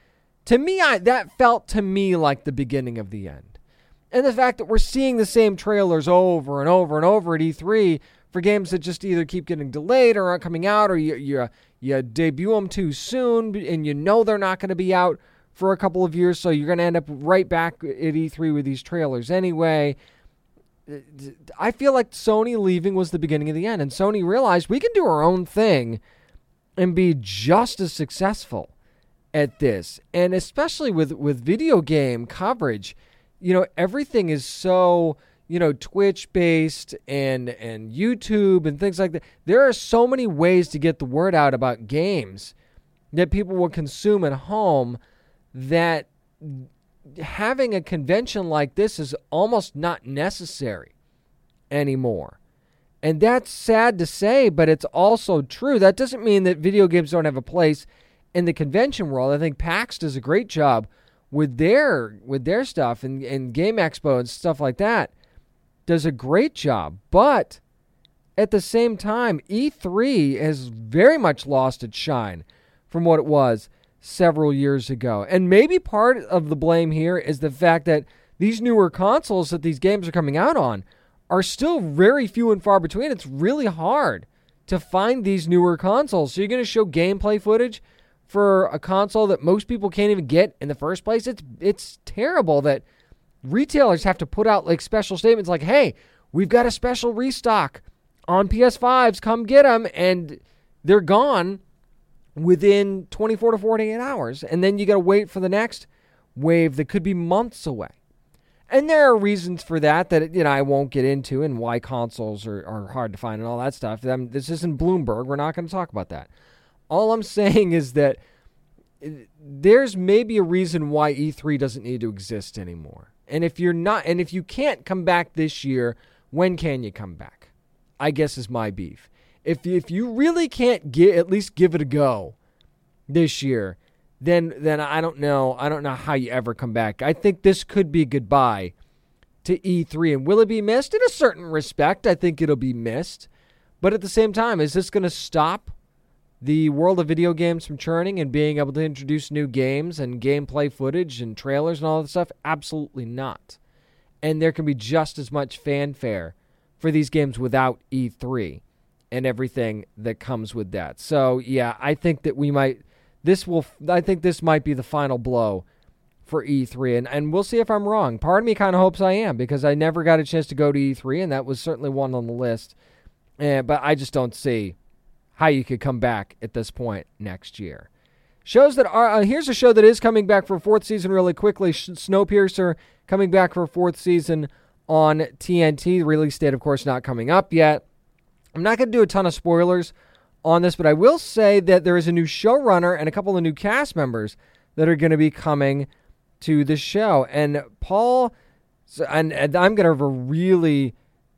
To me, I, that felt to me like the beginning of the end. And the fact that we're seeing the same trailers over and over and over at E three for games that just either keep getting delayed or aren't coming out, or you you, you debut them too soon and you know they're not going to be out for a couple of years, so you're going to end up right back at E three with these trailers anyway. I feel like Sony leaving was the beginning of the end, and Sony realized we can do our own thing and be just as successful at this. And especially with, with video game coverage, you know, everything is so, you know, Twitch-based and, and YouTube and things like that. There are so many ways to get the word out about games that people will consume at home that having a convention like this is almost not necessary anymore. And that's sad to say, but it's also true. That doesn't mean that video games don't have a place in the convention world. I think PAX does a great job with their with their stuff, and, and Game Expo and stuff like that does a great job. But at the same time, E three has very much lost its shine from what it was several years ago. And maybe part of the blame here is the fact that these newer consoles that these games are coming out on are still very few and far between. It's really hard to find these newer consoles. So you're going to show gameplay footage for a console that most people can't even get in the first place. It's it's terrible that retailers have to put out like special statements like, hey, we've got a special restock on P S fives, come get them, and they're gone within twenty-four to forty-eight hours. And then you got to wait for the next wave that could be months away. And there are reasons for that that, you know, I won't get into, and why consoles are, are hard to find and all that stuff. Um, this isn't Bloomberg. We're not going to talk about that. All I'm saying is that there's maybe a reason why E three doesn't need to exist anymore. And if you're not, and if you can't come back this year, when can you come back? I guess is my beef. If if you really can't get, at least give it a go this year, then then I don't know. I don't know how you ever come back. I think this could be goodbye to E three. And will it be missed? In a certain respect, I think it'll be missed. But at the same time, is this going to stop the world of video games from churning and being able to introduce new games and gameplay footage and trailers and all that stuff? Absolutely not. And there can be just as much fanfare for these games without E three and everything that comes with that. So, yeah, I think that we might, this will, I think this might be the final blow for E three. And, and we'll see if I'm wrong. Part of me kind of hopes I am, because I never got a chance to go to E three, and that was certainly one on the list. Uh, but I just don't see how you could come back at this point next year. Shows that are, uh, here's a show that is coming back for a fourth season really quickly. Snowpiercer coming back for a fourth season on T N T. The release date, of course, not coming up yet. I'm not going to do a ton of spoilers on this, but I will say that there is a new showrunner and a couple of new cast members that are going to be coming to the show. And Paul, and, and I'm going to have a really,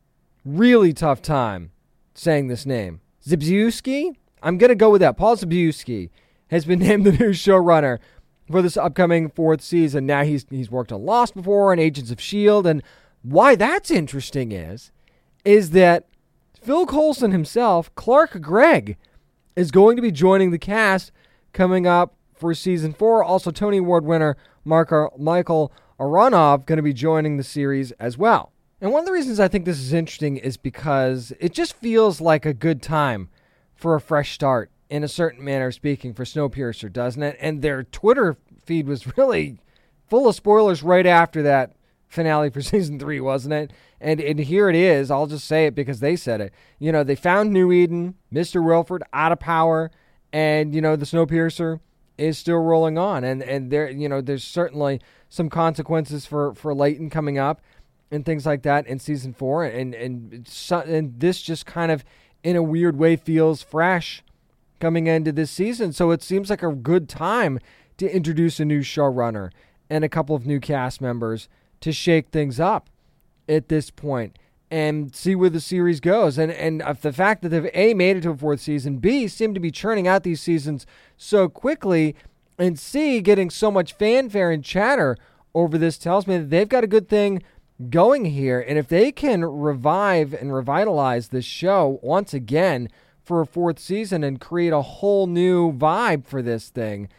really tough time saying this name. Zabiewski? I'm going to go with that. Paul Zabiewski has been named the new showrunner for this upcoming fourth season. Now, he's he's worked on Lost before and Agents of S H I E L D. And why that's interesting is, is that Phil Coulson himself, Clark Gregg, is going to be joining the cast coming up for season four. Also, Tony Award winner Mark Ar- Michael Aronov going to be joining the series as well. And one of the reasons I think this is interesting is because it just feels like a good time for a fresh start, in a certain manner of speaking, for Snowpiercer, doesn't it? And their Twitter feed was really full of spoilers right after that finale for season three, wasn't it? And, and here it is. I'll just say it because they said it. You know, they found New Eden, Mister Wilford out of power, and, you know, the Snowpiercer is still rolling on. And, and there, you know, there's certainly some consequences for, for Leighton coming up and things like that in season four, and and and this just kind of, in a weird way, feels fresh coming into this season. So it seems like a good time to introduce a new showrunner and a couple of new cast members to shake things up at this point and see where the series goes. And and of the fact that they've A, made it to a fourth season, B, seem to be churning out these seasons so quickly, and C, getting so much fanfare and chatter over this tells me that they've got a good thing going here. And if they can revive and revitalize this show once again for a fourth season and create a whole new vibe for this thing,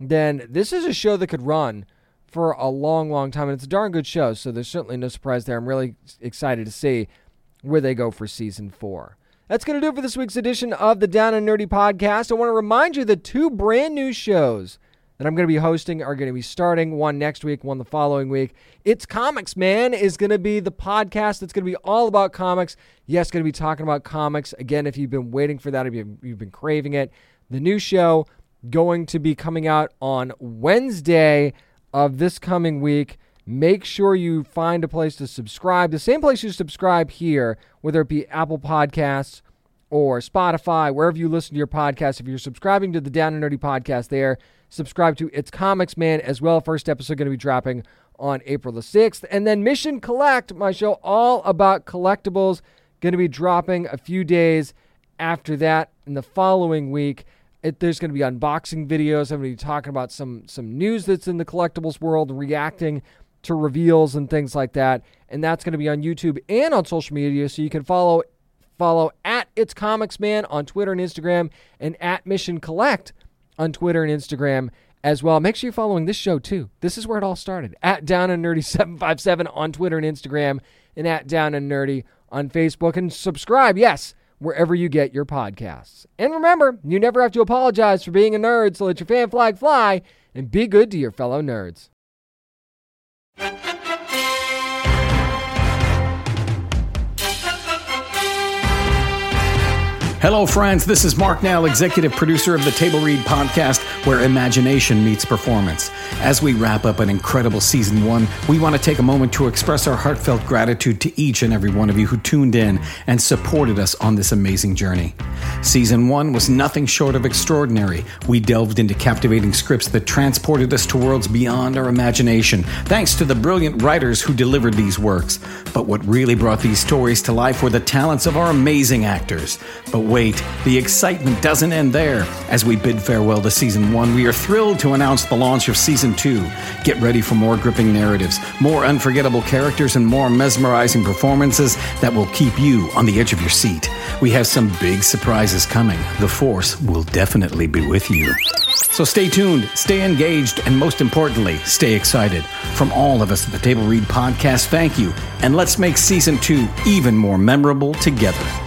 then this is a show that could run for a long, long time. And it's a darn good show, so there's certainly no surprise there. I'm really excited to see where they go for season four. That's going to do it for this week's edition of the Down and Nerdy podcast. I want to remind you that two brand new shows that I'm going to be hosting are going to be starting, one next week, one the following week. It's Comics Man is going to be the podcast that's going to be all about comics. Yes, going to be talking about comics. Again, if you've been waiting for that, if you've, you've been craving it, the new show going to be coming out on Wednesday of this coming week. Make sure you find a place to subscribe. The same place you subscribe here, whether it be Apple Podcasts or Spotify, wherever you listen to your podcast. If you're subscribing to the Down and Nerdy podcast there, subscribe to It's Comics Man as well. First episode going to be dropping on April the sixth. And then Mission Collect, my show all about collectibles, going to be dropping a few days after that in the following week. It, there's going to be unboxing videos. I'm going to be talking about some, some news that's in the collectibles world, reacting to reveals and things like that. And that's going to be on YouTube and on social media, so you can follow follow at It's Comics Man on Twitter and Instagram, and at Mission Collect on Twitter and Instagram as well. Make sure you're following this show too. This is where it all started. At Down and Nerdy seven five seven on Twitter and Instagram, and at Down and Nerdy on Facebook. And subscribe, yes, wherever you get your podcasts. And remember, you never have to apologize for being a nerd, so let your fan flag fly and be good to your fellow nerds. Hello, friends. This is Mark Nell, executive producer of the Table Read podcast, where imagination meets performance. As we wrap up an incredible season one, we want to take a moment to express our heartfelt gratitude to each and every one of you who tuned in and supported us on this amazing journey. Season one was nothing short of extraordinary. We delved into captivating scripts that transported us to worlds beyond our imagination, thanks to the brilliant writers who delivered these works. But what really brought these stories to life were the talents of our amazing actors. But wait, the excitement doesn't end there. As we bid farewell to Season one, we are thrilled to announce the launch of Season two. Get ready for more gripping narratives, more unforgettable characters, and more mesmerizing performances that will keep you on the edge of your seat. We have some big surprises coming. The Force will definitely be with you. So stay tuned, stay engaged, and most importantly, stay excited. From all of us at the Table Read podcast, thank you, and let's make Season two even more memorable together.